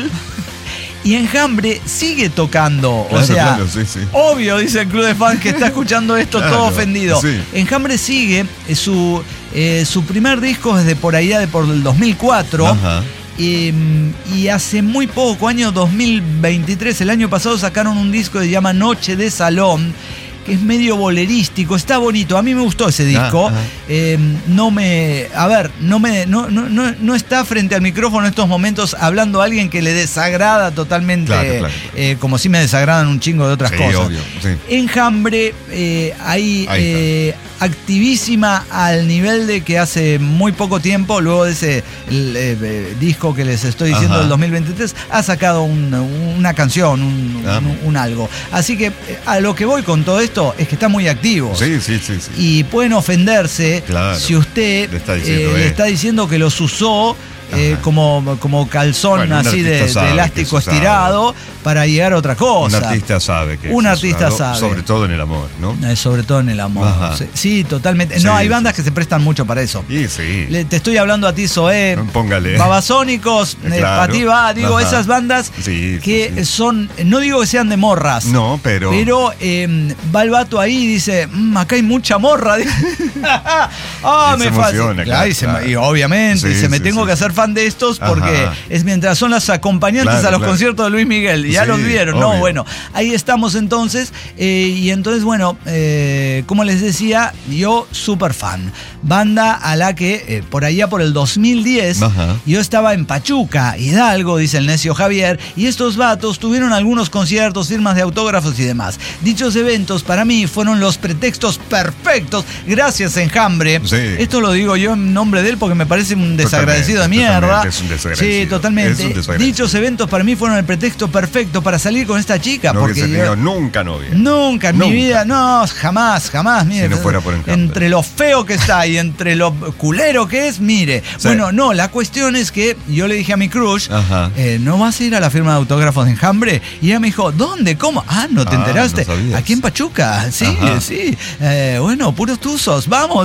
Y Enjambre sigue tocando. Claro, o sea, claro, sí, sí. obvio, dice el club de fans que está escuchando esto Claro, todo ofendido. sí. Enjambre sigue, eh, su, eh, su primer disco es de por allá, de por el dos mil cuatro. Ajá. Eh, y hace muy poco, año dos mil veintitrés, el año pasado sacaron un disco que se llama Noche de Salón, que es medio bolerístico, está bonito, a mí me gustó ese disco. Ah, ah. Eh, no me, a ver, no me, no, no, no, no está frente al micrófono en estos momentos hablando a alguien que le desagrada totalmente, Claro, claro, claro. eh, como si me desagradan un chingo de otras Sí, cosas. obvio, sí. Enjambre, eh, ahí, Ahí está. eh, activísima al nivel de que hace muy poco tiempo, luego de ese el, eh, eh, disco que les estoy diciendo Ajá. del dos mil veintitrés, ha sacado un- una canción, un, Ah. un- un algo. Así que eh, a lo que voy con todo esto es que está muy activo. Sí, sí, sí, sí. Y pueden ofenderse Claro. si usted Le está diciendo, eh, le eh. está diciendo que los usó eh, Ajá. como, como calzón Bueno, un así de, artista de sabe elástico que eso sabe. estirado. para llegar a otra cosa. Un artista sabe que Un es artista eso, sabe. Sobre todo en el amor, ¿no? Eh, sobre todo en el amor. Ajá. Sí, sí, totalmente. Sí, no, hay sí, bandas sí. que se prestan mucho para eso. Sí, sí. Le- te estoy hablando a ti, Zoé. Póngale. Babasónicos, Eh, eh, claro. Pativa, digo, Ajá. esas bandas Sí, sí, que sí. son, no digo que sean de morras. No, pero. Pero eh, va el vato ahí y dice, "Mm, acá hay mucha morra". ah, Y me se fascina. emociona, Claro, y, se- claro. y obviamente, Sí, dice, me sí, tengo sí. que hacer fan de estos porque Ajá. es mientras son las acompañantes Claro, a los claro. conciertos de Luis Miguel. Ya Sí, los vieron, ¿no? obvio. Bueno, ahí estamos entonces. eh, y entonces, bueno, eh, como les decía, yo súper fan. Banda a la que eh, por allá por el dos mil diez Ajá. yo estaba en Pachuca, Hidalgo, dice el necio Javier, y estos vatos tuvieron algunos conciertos, firmas de autógrafos y demás. Dichos eventos para mí fueron los pretextos perfectos, gracias Enjambre. Sí. Esto lo digo yo en nombre de él porque me parece un desagradecido de Totalmente, mierda. totalmente, es un desagradecido. Sí, totalmente. Es un desagradecido. Dichos eventos para mí fueron el pretexto perfecto para salir con esta chica. No porque hubiese yo- tenido nunca novia. Nunca en Nunca. mi vida, no, jamás, jamás. Mire, Si no fuera por Enjambre. entre lo feo que está y entre lo culero que es, mire. Sí. Bueno, no, la cuestión es que yo le dije a mi crush, Ajá. eh, ¿no vas a ir a la firma de autógrafos de Enjambre? Y ella me dijo, ¿dónde? ¿Cómo? Ah, ¿no te Ah, enteraste? no sabías. Aquí en Pachuca, sí, Ajá. sí. Eh, bueno, puros tuzos, vamos.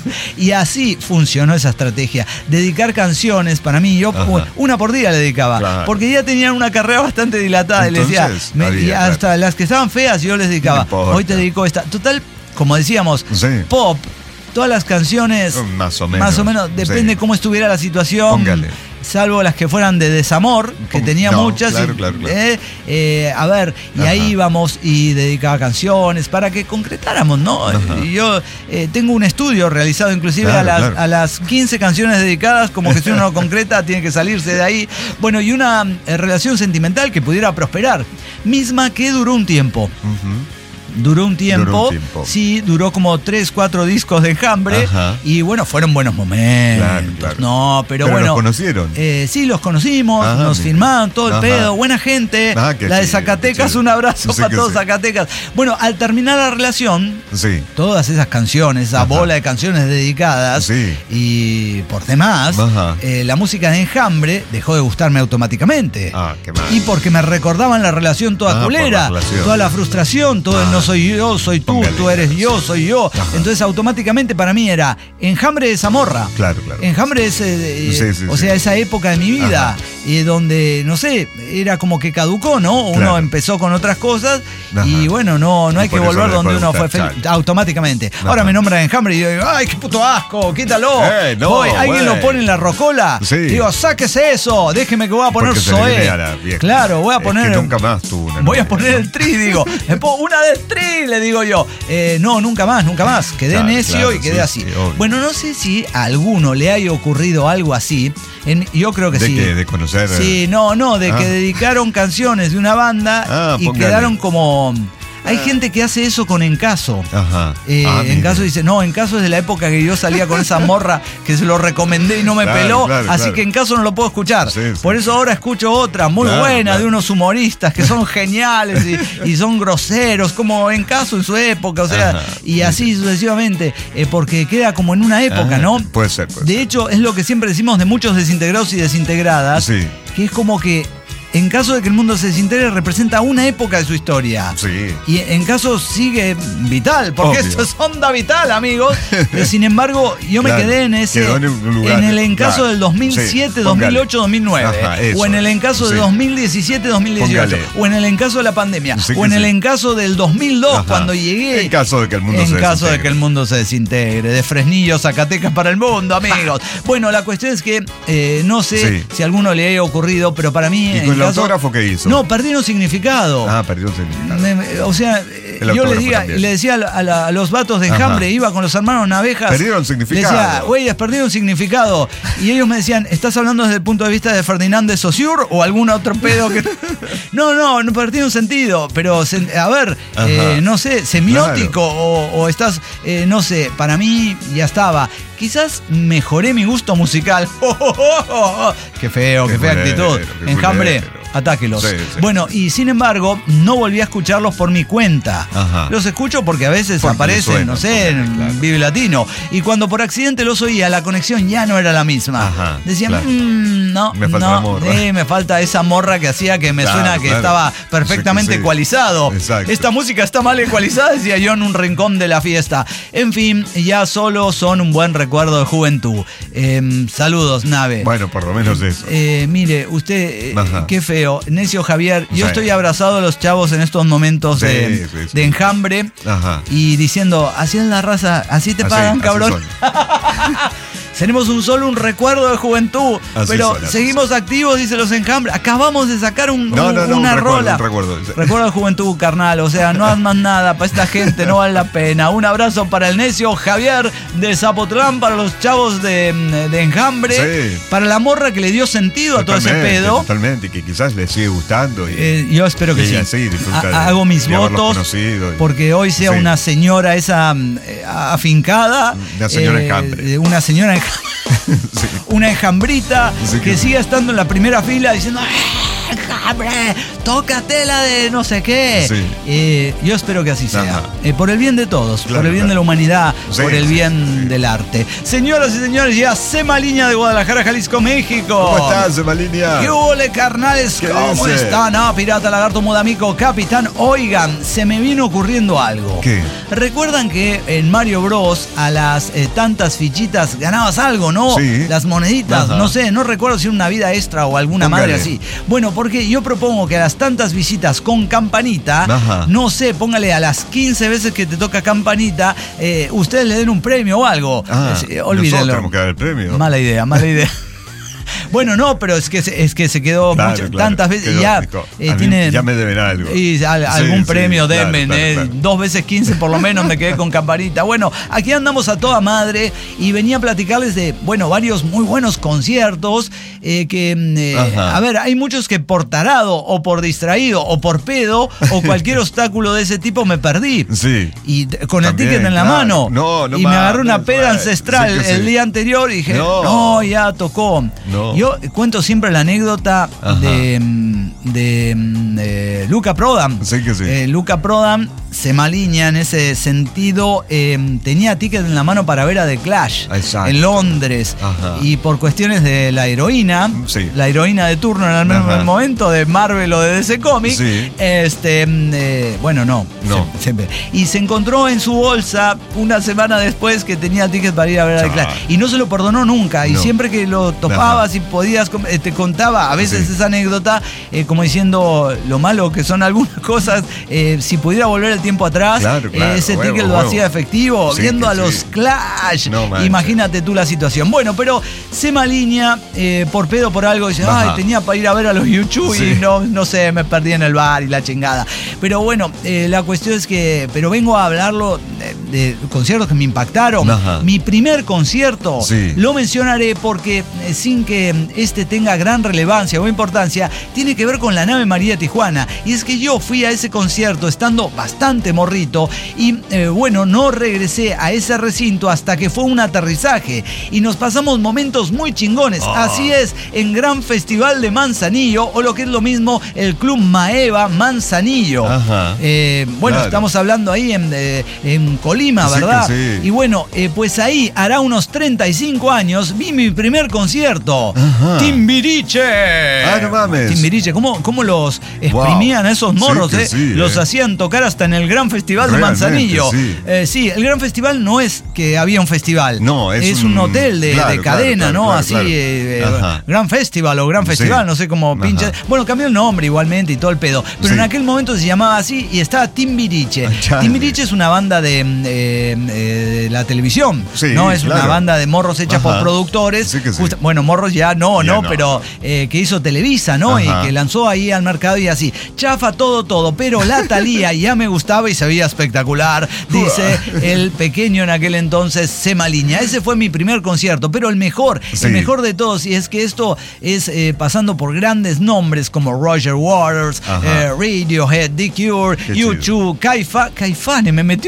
Y así funcionó esa estrategia. Dedicar canciones para mí, yo Ajá. una por día le dedicaba. Claro. Porque ya tenían una carrera bastante dilatada. Y le decía, Entonces, me- había, y claro. hasta las que estaban feas yo les dedicaba. No importa. Hoy te dedico esta. Total, como decíamos, Sí. pop, todas las canciones. Más o menos. Más o menos, depende Sí. cómo estuviera la situación. Póngale. Salvo las que fueran de desamor, que Pon- tenía no, muchas. claro, y- claro, claro. eh, eh, a ver, y Ajá. ahí íbamos y dedicaba canciones para que concretáramos, ¿no? Ajá. Y yo eh, tengo un estudio realizado inclusive Claro, a, las, claro. a las quince canciones dedicadas, como que si uno no concreta tiene que salirse de ahí. Bueno, y una eh, relación sentimental que pudiera prosperar, misma que duró un tiempo. Ujú. Duró un tiempo, Duró un tiempo. sí, duró como tres, cuatro discos de Enjambre. Ajá. Y bueno, fueron buenos momentos. Claro, claro. No, pero, Pero bueno. los conocieron. Eh, sí, los conocimos, Ah, nos mira. firmaron todo el Ajá. pedo, buena gente. Ah, qué la de chido, Zacatecas, qué chido. un abrazo Sí para que todos sí. Zacatecas. Bueno, al terminar la relación, Sí. todas esas canciones, esa Ajá. bola de canciones dedicadas, Sí. y por demás, Ajá. eh, la música de Enjambre dejó de gustarme automáticamente. Ah, qué mal. Y porque me recordaban la relación toda Ah, por culera, la relación. toda la frustración, todo el Ah. no soy yo, soy tú, Póngale. tú eres yo, soy yo. Ajá. Entonces automáticamente para mí era Enjambre de Zamorra. Claro, claro. Enjambre es, eh, eh, Sí, sí, o sí. sea, esa época de mi vida, Ajá. eh, donde, no sé, era como que caducó, ¿no? Uno Claro. empezó con otras cosas Ajá. y bueno, no, no Y hay que por eso volver le donde puede uno fue gustar, feliz, claro. automáticamente. Ajá. Ahora me nombran Enjambre y yo digo, ¡ay, qué puto asco! ¡Quítalo! Eh, no, Voy, ¿alguien güey. lo pone en la rocola? Sí. Digo, sáquese eso, déjeme que voy a poner Porque se le Zoé. viene a la vieja. Claro, voy a Es poner. que nunca más tuvo una Voy a novia, poner ¿no? el tri, digo. Me pongo una del tri, le digo yo. Eh, no, nunca más, nunca más. Quedé Claro, necio claro, y quedé sí, así. sí, obvio. Bueno, no sé si a alguno le haya ocurrido algo así. En- yo creo que ¿De sí. qué? ¿De conocer? Sí, no, no, de Ah. que dedicaron canciones de una banda Ah, y póngale. quedaron como. Hay gente que hace eso con Encaso. Ajá. Eh, Ah, en mire. caso dice, no, en caso es de la época que yo salía con esa morra que se lo recomendé y no me Claro, peló, claro, así claro. que en caso no lo puedo escuchar. Sí, sí. Por eso ahora escucho otra muy Claro, buena claro. de unos humoristas que son geniales y, y son groseros, como en caso en su época, o sea, Ajá. y así sucesivamente, eh, porque queda como en una época, Ah, ¿no? Puede ser, puede De ser. hecho, es lo que siempre decimos de muchos desintegrados y desintegradas, Sí. que es como que en caso de que el mundo se desintegre representa una época de su historia. Sí. Y en caso sigue vital, porque Obvio. esto es onda vital, amigos. Pero sin embargo, yo me Claro, quedé en ese. quedó en un lugar, en el encaso claro. del dos mil siete, Sí, dos mil ocho, póngale. dos mil nueve. Ajá, eso, o en el encaso de sí. dos mil diecisiete, dos mil dieciocho. Póngale. O en el encaso de la pandemia. Sí que o en el sí. encaso del dos mil dos, Ajá. cuando llegué. En caso de que el mundo en se caso de desintegre. que el mundo se desintegre. De Fresnillo, Zacatecas para el mundo, amigos. Bueno, la cuestión es que eh, no sé Sí. si a alguno le haya ocurrido, pero para mí. ¿Y en con el caso- autógrafo qué hizo? No, perdieron significado. Ah, perdió el significado. Me- me- o sea, eh, El yo le, autógrafo diga, también. le decía a, la- a la- a los vatos de Enjambre, Ajá. iba con los hermanos Navejas. Perdieron significado. Le decía, güeyes, perdieron significado. Y ellos me decían, ¿estás hablando desde el punto de vista de Ferdinand de Saussure o algún otro pedo que.? no, no, no perdieron sentido. Pero, se- a ver, Ajá. eh, no sé, semiótico o, o estás, eh, no sé, para mí ya estaba. Quizás mejoré mi gusto musical. ¡Qué feo, qué, Qué fea culero, actitud! qué Enjambre. culero. Atáquelos. Sí, sí. Bueno, y sin embargo, no volví a escucharlos por mi cuenta. Ajá. Los escucho porque a veces Porque aparecen, suenan, no sé, en claro. Vive Latino. Y cuando por accidente los oía, la conexión ya no era la misma. Ajá, Decía, claro. mmm, no, Me falta no, la morra. sí, me falta esa morra que hacía que me Claro, suena que claro. estaba perfectamente Sí, sí. ecualizado. Exacto. Esta música está mal ecualizada, decía yo en un rincón de la fiesta. En fin, ya solo son un buen recuerdo de juventud. Eh, saludos, Nave. Bueno, por lo menos eso. Eh, mire, usted, eh, Ajá. qué feo. Necio Javier, yo Sí. estoy abrazado a los chavos en estos momentos Sí, de, sí, sí. de enjambre Ajá. y diciendo, así es la raza, así te Así, pagan, así cabrón. son. Tenemos un solo un recuerdo de juventud, Así pero son, así seguimos son. activos, dice los enjambres. Acabamos de sacar un, No, un- no, no, una un recuerdo, rola. un recuerdo. Recuerdo de juventud, carnal. O sea, no hagas más nada para esta gente, no vale la pena. Un abrazo para el necio Javier de Zapotlán, para los chavos de, de enjambre, Sí. para la morra que le dio sentido a todo ese Totalmente, pedo. Totalmente, y que quizás le sigue gustando. Y, Eh, yo espero que y sí. así disfruta Ha- de- hago mis de haberlos votos conocido y- porque hoy sea Sí. una señora esa mm, eh, afincada. Una señora eh, enjambre. eh, Una señora enjambre. Sí. Una enjambrita Sí, que que- siga estando en la primera fila diciendo ¡Ah, enjambre! ¡Tócate la de no sé qué! Sí. Eh, yo espero que así sea. Ajá. Eh, por el bien de todos, Claro, por el bien claro. de la humanidad, Sí, por el sí, bien sí, sí. del arte. Señoras y señores, ya Semaliña de Guadalajara, Jalisco, México. ¿Cómo estás, Emalinia? ¿Qué ole, carnales? ¿Qué ¿Cómo dice? están? Ah, Pirata, Lagarto, Mudamico, Capitán. Oigan, se me vino ocurriendo algo. ¿Qué? ¿Recuerdan que en Mario Bros a las eh, tantas fichitas ganabas algo, no? Sí. Las moneditas, Ajá. no sé, no recuerdo si era una vida extra o alguna Póngale. madre así. Bueno, porque yo propongo que a las tantas visitas con campanita, Ajá. no sé, póngale a las quince veces que te toca campanita, eh, ustedes le den un premio o algo. Ah, Eh, olvídenlo. nosotros tenemos que dar el premio. Mala idea, mala idea. Bueno, no, pero es que se, es que se quedó Claro, muchas- claro. tantas veces Quedó, ya dijo, eh, a mí tiene ya me deben algo. y al- Sí, algún sí, premio claro, denme, claro, eh, claro. dos veces quince por lo menos me quedé con campanita. Bueno, aquí andamos a toda madre y venía a platicarles de, bueno, varios muy buenos conciertos eh, que, eh, Ajá. a ver, hay muchos que por tarado o por distraído o por pedo o cualquier obstáculo de ese tipo me perdí. Sí. Y t- con También, el ticket en la claro. mano. No, no y me mames, agarré una peda güey. ancestral Sí que sí. el día anterior y dije, no, No. ya tocó. No. Yo cuento siempre la anécdota Ajá. de, mm, de, mm, de Luca Prodan. Sí que sí. Eh, Luca Prodan se maliña en ese sentido. eh, tenía ticket en la mano para ver a The Clash Exacto. en Londres. Ajá. Y por cuestiones de la heroína, Sí. la heroína de turno en el mismo Ajá. momento de Marvel o de D C Comics, Sí. este, mm, eh, bueno, no. No. Se- se- y se encontró en su bolsa una semana después que tenía ticket para ir a ver a The Ah. Clash. Y no se lo perdonó nunca. Y No. siempre que lo topabas Ajá. y podías, com- eh, te contaba a veces Sí. esa anécdota, eh, como diciendo lo malo que son algunas cosas. eh, si pudiera volver el tiempo atrás, Claro, claro, eh, ese huevo, ticket lo huevo. hacía efectivo, Sí, viendo que a los sí. Clash. No manches. Imagínate tú la situación. Bueno, pero Sema Línea, eh, por pedo por algo, dice, Ajá. ay, tenía para ir a ver a los YouTube Sí. y no, no sé, me perdí en el bar y la chingada. Pero bueno, eh, la cuestión es que, pero vengo a hablarlo de, de conciertos que me impactaron. Ajá. Mi primer concierto, Sí. lo mencionaré porque eh, sin que este tenga gran relevancia o importancia, tiene que ver con la nave María Tijuana. Y es que yo fui a ese concierto estando bastante morrito y eh, bueno, no regresé a ese recinto hasta que fue un aterrizaje y nos pasamos momentos muy chingones. Ah. Así es, en Gran Festival de Manzanillo, o lo que es lo mismo, el Club Maeva Manzanillo. Ajá. Eh, bueno, Claro. estamos hablando ahí en, eh, en Colima, Sí que ¿verdad? sí. Y bueno, eh, pues ahí hará unos treinta y cinco años vi mi primer concierto. Ajá. Timbiriche. Ah, no mames. Timbiriche, ¿cómo, cómo los exprimían Wow. a esos morros? Sí que eh? sí, los eh. hacían tocar hasta en el Gran Festival de Realmente, Manzanillo. sí. Eh, sí, el Gran Festival no es que había un festival. No, es un, un- hotel de, claro, de cadena, claro, ¿no? claro, Así, claro. eh, eh, Ajá. Gran Festival o Gran Festival, Sí. no sé cómo Ajá. pinche. Bueno, cambió el nombre igualmente y todo el pedo. Pero Sí. en aquel momento se llamaba así y estaba Timbiriche. Ah, chale. Timbiriche es una banda de, eh, eh, de la televisión, Sí, ¿no? Es una claro. banda de morros hecha Ajá. por productores. Sí que sí. Justa- bueno, morros ya no, Ya no, no, pero no. eh, que hizo Televisa, ¿no? Ajá. Y que lanzó ahí al mercado y así. Chafa todo, todo. Pero la Thalía ya me gustaba y se veía espectacular. Dice el pequeño en aquel entonces, Sema Línea. Ese fue mi primer concierto, pero el mejor, Sí. el mejor de todos. Y es que esto es eh, pasando por grandes nombres como Roger Waters, Ajá. eh, Radiohead, The Cure, Qué YouTube, Caifa, Caifanes, me metió Caifanes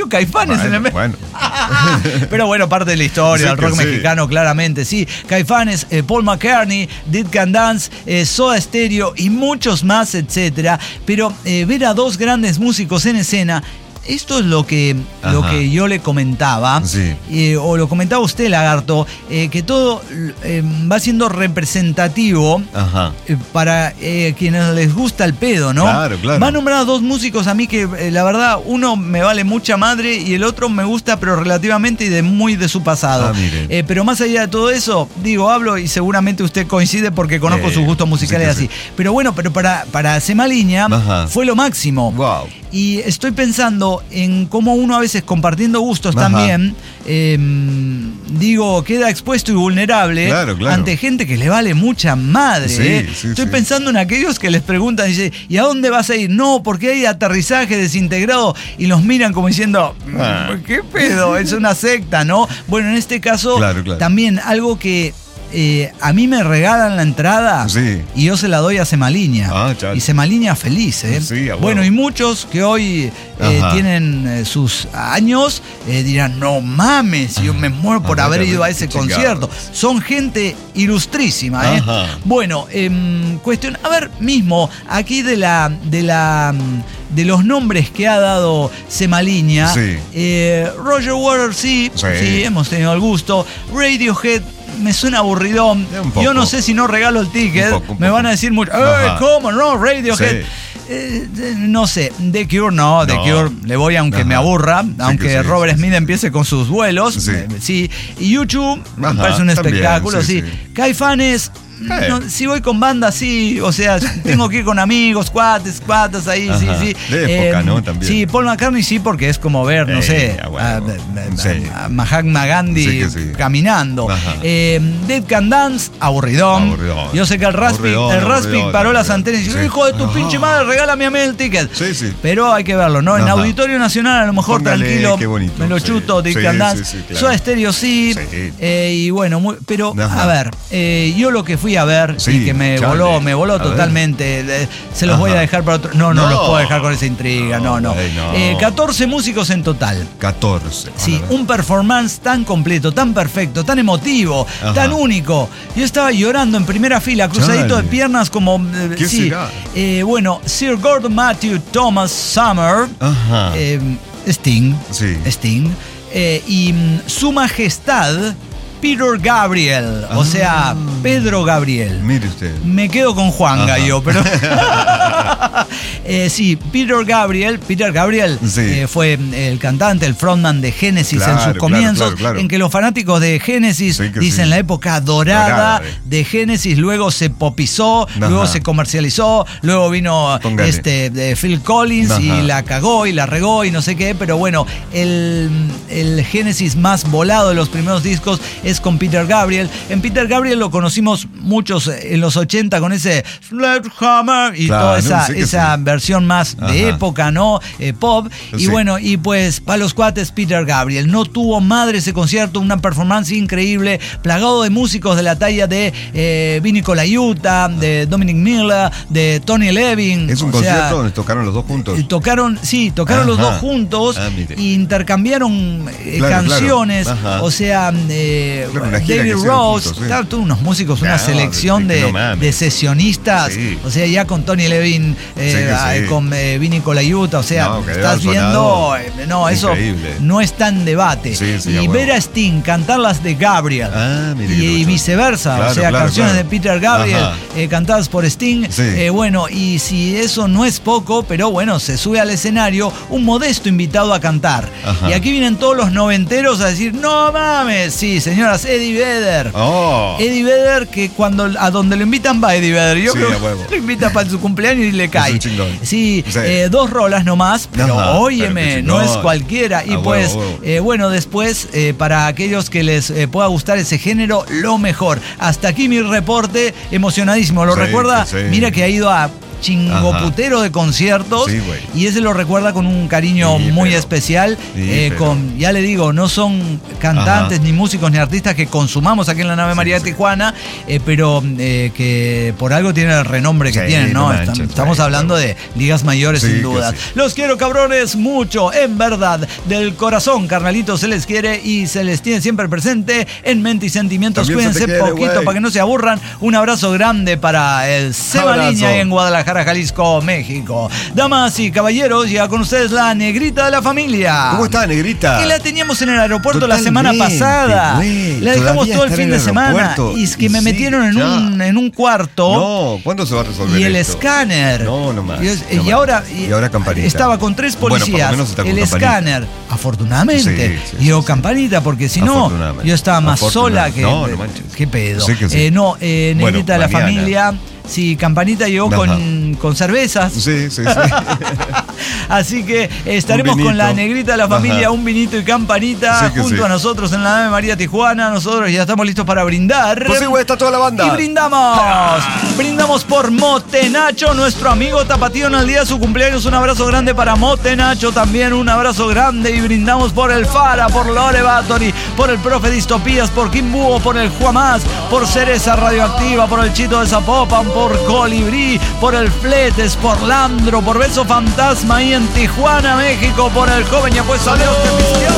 Caifanes bueno, en el medio. Bueno. Pero bueno, parte de la historia Sí, del rock que sí. mexicano, claramente, sí. Caifanes, eh, Paul McCartney, Dead Can Dance, eh, Soda Stereo y muchos más, etcétera. Pero eh, ver a dos grandes músicos en escena. Esto es lo que, lo que yo le comentaba, Sí. eh, o lo comentaba usted, Lagarto, eh, que todo eh, va siendo representativo Ajá. eh, para eh, quienes les gusta el pedo, ¿no? Claro, claro. Va a nombrar a dos músicos a mí que eh, la verdad uno me vale mucha madre y el otro me gusta pero relativamente y de muy de su pasado. Ah, mire. Eh, pero más allá de todo eso, digo, hablo y seguramente usted coincide porque conozco Eh, sus gustos musicales sí así. que sí. Pero bueno, pero para, para Semaliña Ajá. fue lo máximo. Wow. Y estoy pensando en cómo uno a veces compartiendo gustos Ajá. también, eh, digo, queda expuesto y vulnerable Claro, claro. ante gente que le vale mucha madre. Sí, ¿eh? sí, estoy sí. pensando en aquellos que les preguntan, dice, ¿y a dónde vas a ir? No, porque hay aterrizaje desintegrado y los miran como diciendo, Ah. ¿qué pedo? Es una secta, ¿no? Bueno, en este caso, Claro, claro. también algo que... Eh, a mí me regalan la entrada Sí. y yo se la doy a Semaliña. Ah, chacho. Y Semaliña feliz, ¿eh? Sí, a huevo. Bueno, y muchos que hoy eh, Ajá. tienen eh, sus años eh, dirán, no mames, yo me muero por Ah, haber mira, ido a qué ese chingados. concierto. Son gente ilustrísima, ¿eh? Ajá. Bueno, em, cuestión, a ver, mismo, aquí de la, de la, mm, de los nombres que ha dado Semaliña, Sí. eh, Roger Waters sí, Sí. sí, hemos tenido el gusto. Radiohead me suena aburridón. Un poco. Yo no sé si no regalo el ticket. Un poco, un me poco. van a decir mucho, "Eh, Ajá. ¿cómo no? Radiohead. Sí. Eh, eh, no sé, The Cure no, The No. Cure le voy aunque Ajá. me aburra, aunque que sí, Robert sí, Smith sí. empiece con sus vuelos, Sí. eh, sí. Y YouTube me Ajá, parece un también, espectáculo, sí. sí, sí. Caifanes, Eh. no, si voy con banda, sí, o sea, tengo que ir con amigos, cuates, cuatas ahí, Ajá. sí, sí. De época, ¿no? También. Sí, Paul McCartney sí, porque es como ver, no Eh, sé, a huevo. a, a- Sí. a Mahatma Gandhi Sí que sí. caminando. Ajá. Eh, Dead Can Dance, aburridón. Aburridón. Yo sé que el Raspi, Aburridón, el Raspi aburridón, paró las aburridón. antenas y dijo, Sí. hijo de tu Ajá. pinche madre, regálame a mí el ticket. Sí, sí. Pero hay que verlo, ¿no? En Ajá. Auditorio Nacional a lo mejor Póngale, tranquilo, qué bonito, me lo sí. chuto, Dead Sí, Can Dance. sí, sí, claro. Soda Stereo sí, Sí. eh, y bueno, muy- pero Ajá. a ver, eh, yo lo que fui a ver Sí, y que me chale. voló, me voló A ver. totalmente, eh, se los Ajá. voy a dejar para otro, no, no, No. los puedo dejar con esa intriga, no, no. Ay, no. Eh, catorce músicos en total. catorce. Sí, A ver. un performance tan completo, tan perfecto, tan emotivo, Ajá. tan único. Yo estaba llorando en primera fila, cruzadito Chale. de piernas como... eh, ¿Qué sí. será? Eh, bueno, Sir Gordon Matthew Thomas Summer, Ajá. eh, Sting, Sí. Sting, eh, y mm, su majestad Peter Gabriel, o Ah. sea, Pedro Gabriel. Mire usted. Me quedo con Juanga Ajá. yo, pero. Eh, sí, Peter Gabriel. Peter Gabriel Sí. eh, fue el cantante, el frontman de Genesis Claro, en sus claro, comienzos. claro, claro. En que los fanáticos de Genesis Sí que dicen sí. la época dorada, Dorada, eh. de Genesis, luego se popizó, Ajá. luego se comercializó, luego vino Póngale. este de Phil Collins y Ajá. la cagó y la regó y no sé qué, pero bueno, el, el Genesis más volado de los primeros discos es con Peter Gabriel. En Peter Gabriel lo conocimos muchos en los ochenta con ese Sledgehammer y Claro, toda esa, sí que esa sí. versión más de Ajá. época, ¿no? Eh, pop. Y Sí. bueno, y pues para los cuates Peter Gabriel. No tuvo madre ese concierto, una performance increíble, plagado de músicos de la talla de eh, Vinny Colaiuta, de Dominic Miller, de Tony Levin. Es un o concierto sea, donde tocaron los dos juntos. eh, Tocaron, sí, tocaron los Ajá. dos juntos Ah, mire. e intercambiaron eh, Claro, canciones. claro. Ajá. O sea, eh, Claro, una gira que David hicieron Rose, juntos, sí. claro, tuvo unos músicos, una Claro, selección que de, no mames. de sesionistas. Sí. O sea, ya con Tony Levin, eh, Sí que ah, sí. con eh, Vinny Colaiuta. O sea, No, que estás haber viendo. sonado eh, no, eso increíble. no está en debate. Sí, sí, a y huevo. ver a Sting cantar las de Gabriel. Ah, mire y, qué y loco. viceversa. Claro, o sea, claro, canciones claro. de Peter Gabriel Ajá. eh, cantadas por Sting. Sí. Eh, bueno, y si eso no es poco, pero bueno, se sube al escenario un modesto invitado a cantar. Ajá. Y aquí vienen todos los noventeros a decir, no mames, sí, señoras, Eddie Vedder. Oh. Eddie Vedder, que cuando a donde lo invitan va Eddie Vedder. Yo Sí, creo a huevo. que lo invita para su cumpleaños y le cae. un chingón. Sí, Sí. eh, dos rolas nomás, pero Ajá, óyeme, pero qué no es chingón. cualquiera. Y A huevo, pues, a huevo. eh, bueno, después, eh, para aquellos que les eh, pueda gustar ese género, lo mejor. Hasta aquí mi reporte, emocionadísimo. ¿Lo Sí, recuerda? sí. Mira que ha ido a chingoputero de conciertos. Sí, güey. Y ese lo recuerda con un cariño Sí, muy pero- especial. sí, eh, pero- con, ya le digo, no son cantantes, Ajá. ni músicos, ni artistas que consumamos aquí en la nave Sí, María sí. de Tijuana, eh, pero eh, que por algo tienen el renombre que Sí, tienen, ¿no? no Estam- manches, Estamos güey, hablando güey. de ligas mayores, Sí, sin que duda. sí. Los quiero, cabrones, mucho, en verdad. Del corazón, carnalito, se les quiere y se les tiene siempre presente en mente y sentimientos. También se te Cuídense quiere, poquito güey. para que no se aburran. Un abrazo grande para el Seba Abrazo. Niña en Guadalajara, Jalisco, México. Damas y caballeros, ya con ustedes la negrita de la familia. ¿Cómo está, negrita? Que la teníamos en el aeropuerto la Totalmente, semana pasada. güey. La dejamos Todavía todo el está fin en de el semana. aeropuerto. Y es que me Sí, metieron en ya. un, en un cuarto. No, ¿cuándo se va a resolver Y el esto? escáner. No, no más. Y, es- no y más. ahora, Y ahora campanita. Estaba con tres Bueno, por lo policías. menos está con el campanita. escáner. Afortunadamente. Sí, sí, y yo sí, campanita, porque si no, Afortunadamente. yo estaba más sola que. No, no manches. ¿Qué pedo? Sí que sí. Eh, no, eh, Bueno, negrita de la mañana. familia. Sí, campanita yo Ajá. con, con cervezas. Sí, sí, sí. Así que estaremos Un con la vinito. negrita de la familia, Ajá. un vinito y campanita Sí que junto sí. a nosotros en la nave María Tijuana. Nosotros ya estamos listos para brindar. Pues sí, güey, está toda la banda. Y brindamos. Brindamos por Motenacho, nuestro amigo tapatío en el día de su cumpleaños. Un abrazo grande para Motenacho, también un abrazo grande. Y brindamos por el Fara, por Lore Bathory, por el Profe Distopías, por Kim Búho, por el Juamás, por Cereza Radioactiva, por el Chito de Zapopan, por Colibrí, por el Fletes, por Landro, por Beso Fantasma ahí en Tijuana, México, por el joven y apuesto a Dios que pistió.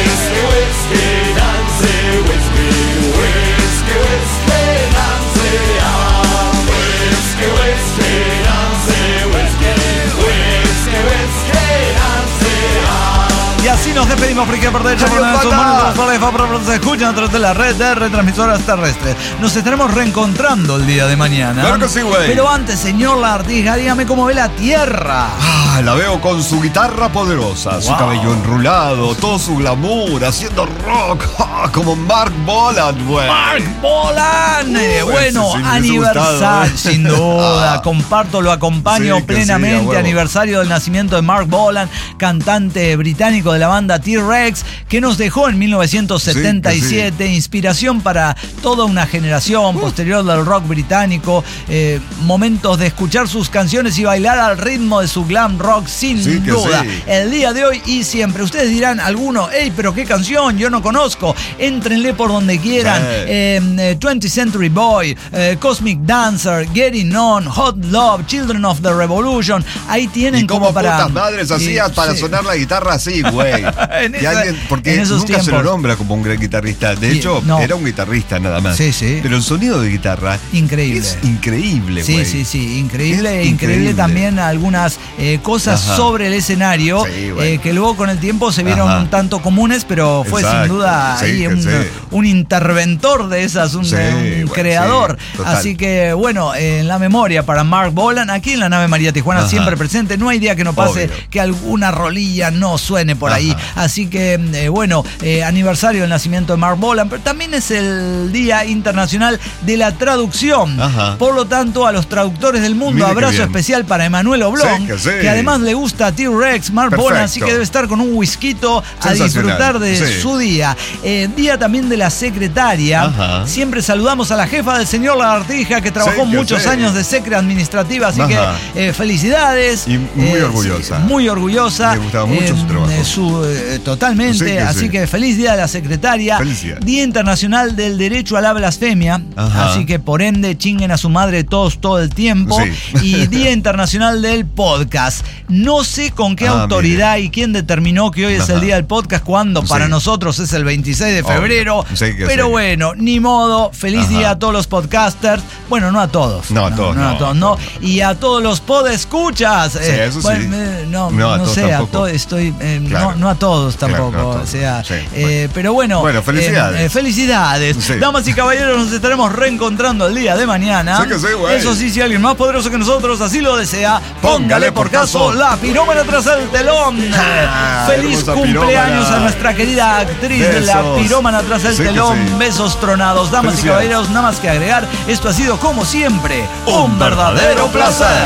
Y así nos despedimos, porque por derecho por Adiós, sus pata. manos, por la F A, por se escuchan a través de la red de retransmisoras terrestres. Nos estaremos reencontrando el día de mañana. Claro que sí, güey. Pero antes, señor Lagartija, dígame cómo ve la Tierra. Ah, la veo con su guitarra poderosa, su Wow. cabello enrulado, todo su glamour, haciendo rock, ah, como Mark Bolan, güey. Mark Bolan. Eh, Uh, bueno, ese sí me hubiese aniversario, gustado, ¿eh? sin duda. Ah. Comparto, lo acompaño Sí, que sí, plenamente. a huevo. Aniversario del nacimiento de Mark Bolan, cantante británico de la banda T-Rex, que nos dejó en mil novecientos setenta y siete. Sí, que sí. Inspiración para toda una generación posterior del rock británico. Eh, momentos de escuchar sus canciones y bailar al ritmo de su glam rock, sin Sí, que duda. sí. El día de hoy y siempre. Ustedes dirán, alguno, hey, pero qué canción, yo no conozco. Éntrenle por donde quieran. Eh. Eh, eh, twentieth Century Boy, eh, Cosmic Dancer, Getting On, Hot Love, Children of the Revolution. Ahí tienen ¿Y como cómo para. putas madres hacías eh, para sí. sonar la guitarra así, güey? En Que esa- alguien- porque en esos nunca se lo tiempos. nombra como un gran guitarrista. De Sí, hecho, no. era un guitarrista nada más. Sí, sí. Pero el sonido de guitarra Increíble. es increíble, Sí, güey. sí, sí, increíble, Es increíble, increíble. también algunas eh, cosas Ajá. sobre el escenario Sí, bueno. eh, que luego con el tiempo se vieron Ajá. un tanto comunes, pero fue sin Exacto. duda Sí, ahí que un, sí. un interventor de esas, un, Sí, un bueno, creador. sí, total. Así que bueno, eh, en la memoria para Mark Bolan, aquí en la nave María Tijuana Ajá. siempre presente, no hay día que no pase Obvio. que alguna rolilla no suene por Ajá. ahí. Así que eh, bueno, eh, aniversario del nacimiento de Mark Bolan, pero también es el Día Internacional de la Traducción. Ajá. Por lo tanto, a los traductores del mundo, Mire qué abrazo bien. especial para Emanuel Oblong, Sí, que sí. que además le gusta a T-Rex, Mark Perfecto. Bolan, así que debe estar con un whisky a Sensacional. disfrutar de Sí. su día. Eh, día también de la secretaria. Ajá. Siempre saludamos a la jefa del señor Lagartija, que trabajó Sí, que muchos sí. años de secre administrativa, así Ajá. que eh, felicidades. Y muy Eh, orgullosa. sí, muy orgullosa. Le gustaba mucho su trabajo. eh, su, eh, totalmente. Sí, que así sí. que feliz día de la secretaria. Felicidades. Día Internacional del Derecho a la Blasfemia. Ajá. Así que por ende chinguen a su madre todos todo el tiempo. Sí. Y Día Internacional del Podcast. No sé con qué Ah, autoridad y quién determinó que hoy es Ajá. el día del podcast, cuando para Sí. nosotros es el veintiséis de Obvio. febrero. Sí que Pero sí. bueno, ni modo. Feliz Ajá. día a todos los podcasters. Bueno, no a todos. No, a todos No, no, a todos a no. todos Y a todos los podescuchas. Sí, Eh, eso sí. bueno, eh, no, No, a no todos sé, a tampoco. todos estoy. eh, Claro. no, no a todos Claro, tampoco. no a todos. O sea, Sí, eh, bueno. pero bueno. Bueno, felicidades. eh, eh, felicidades. Sí. Damas y caballeros, nos estaremos reencontrando el día de mañana. Sí que sí, güey. Eso sí, si alguien más poderoso que nosotros así lo desea, póngale por caso la pirómana tras el telón. Ah, Feliz hermosa cumpleaños pirómana. a nuestra querida actriz de la Besos. pirómana tras el Sí que telón. sí. Besos tronados. Damas y Felicidades. caballeros, nada más que agregar. Esto ha sido, como siempre, un verdadero placer.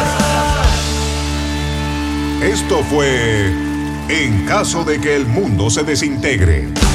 Esto fue En caso de que el mundo se desintegre.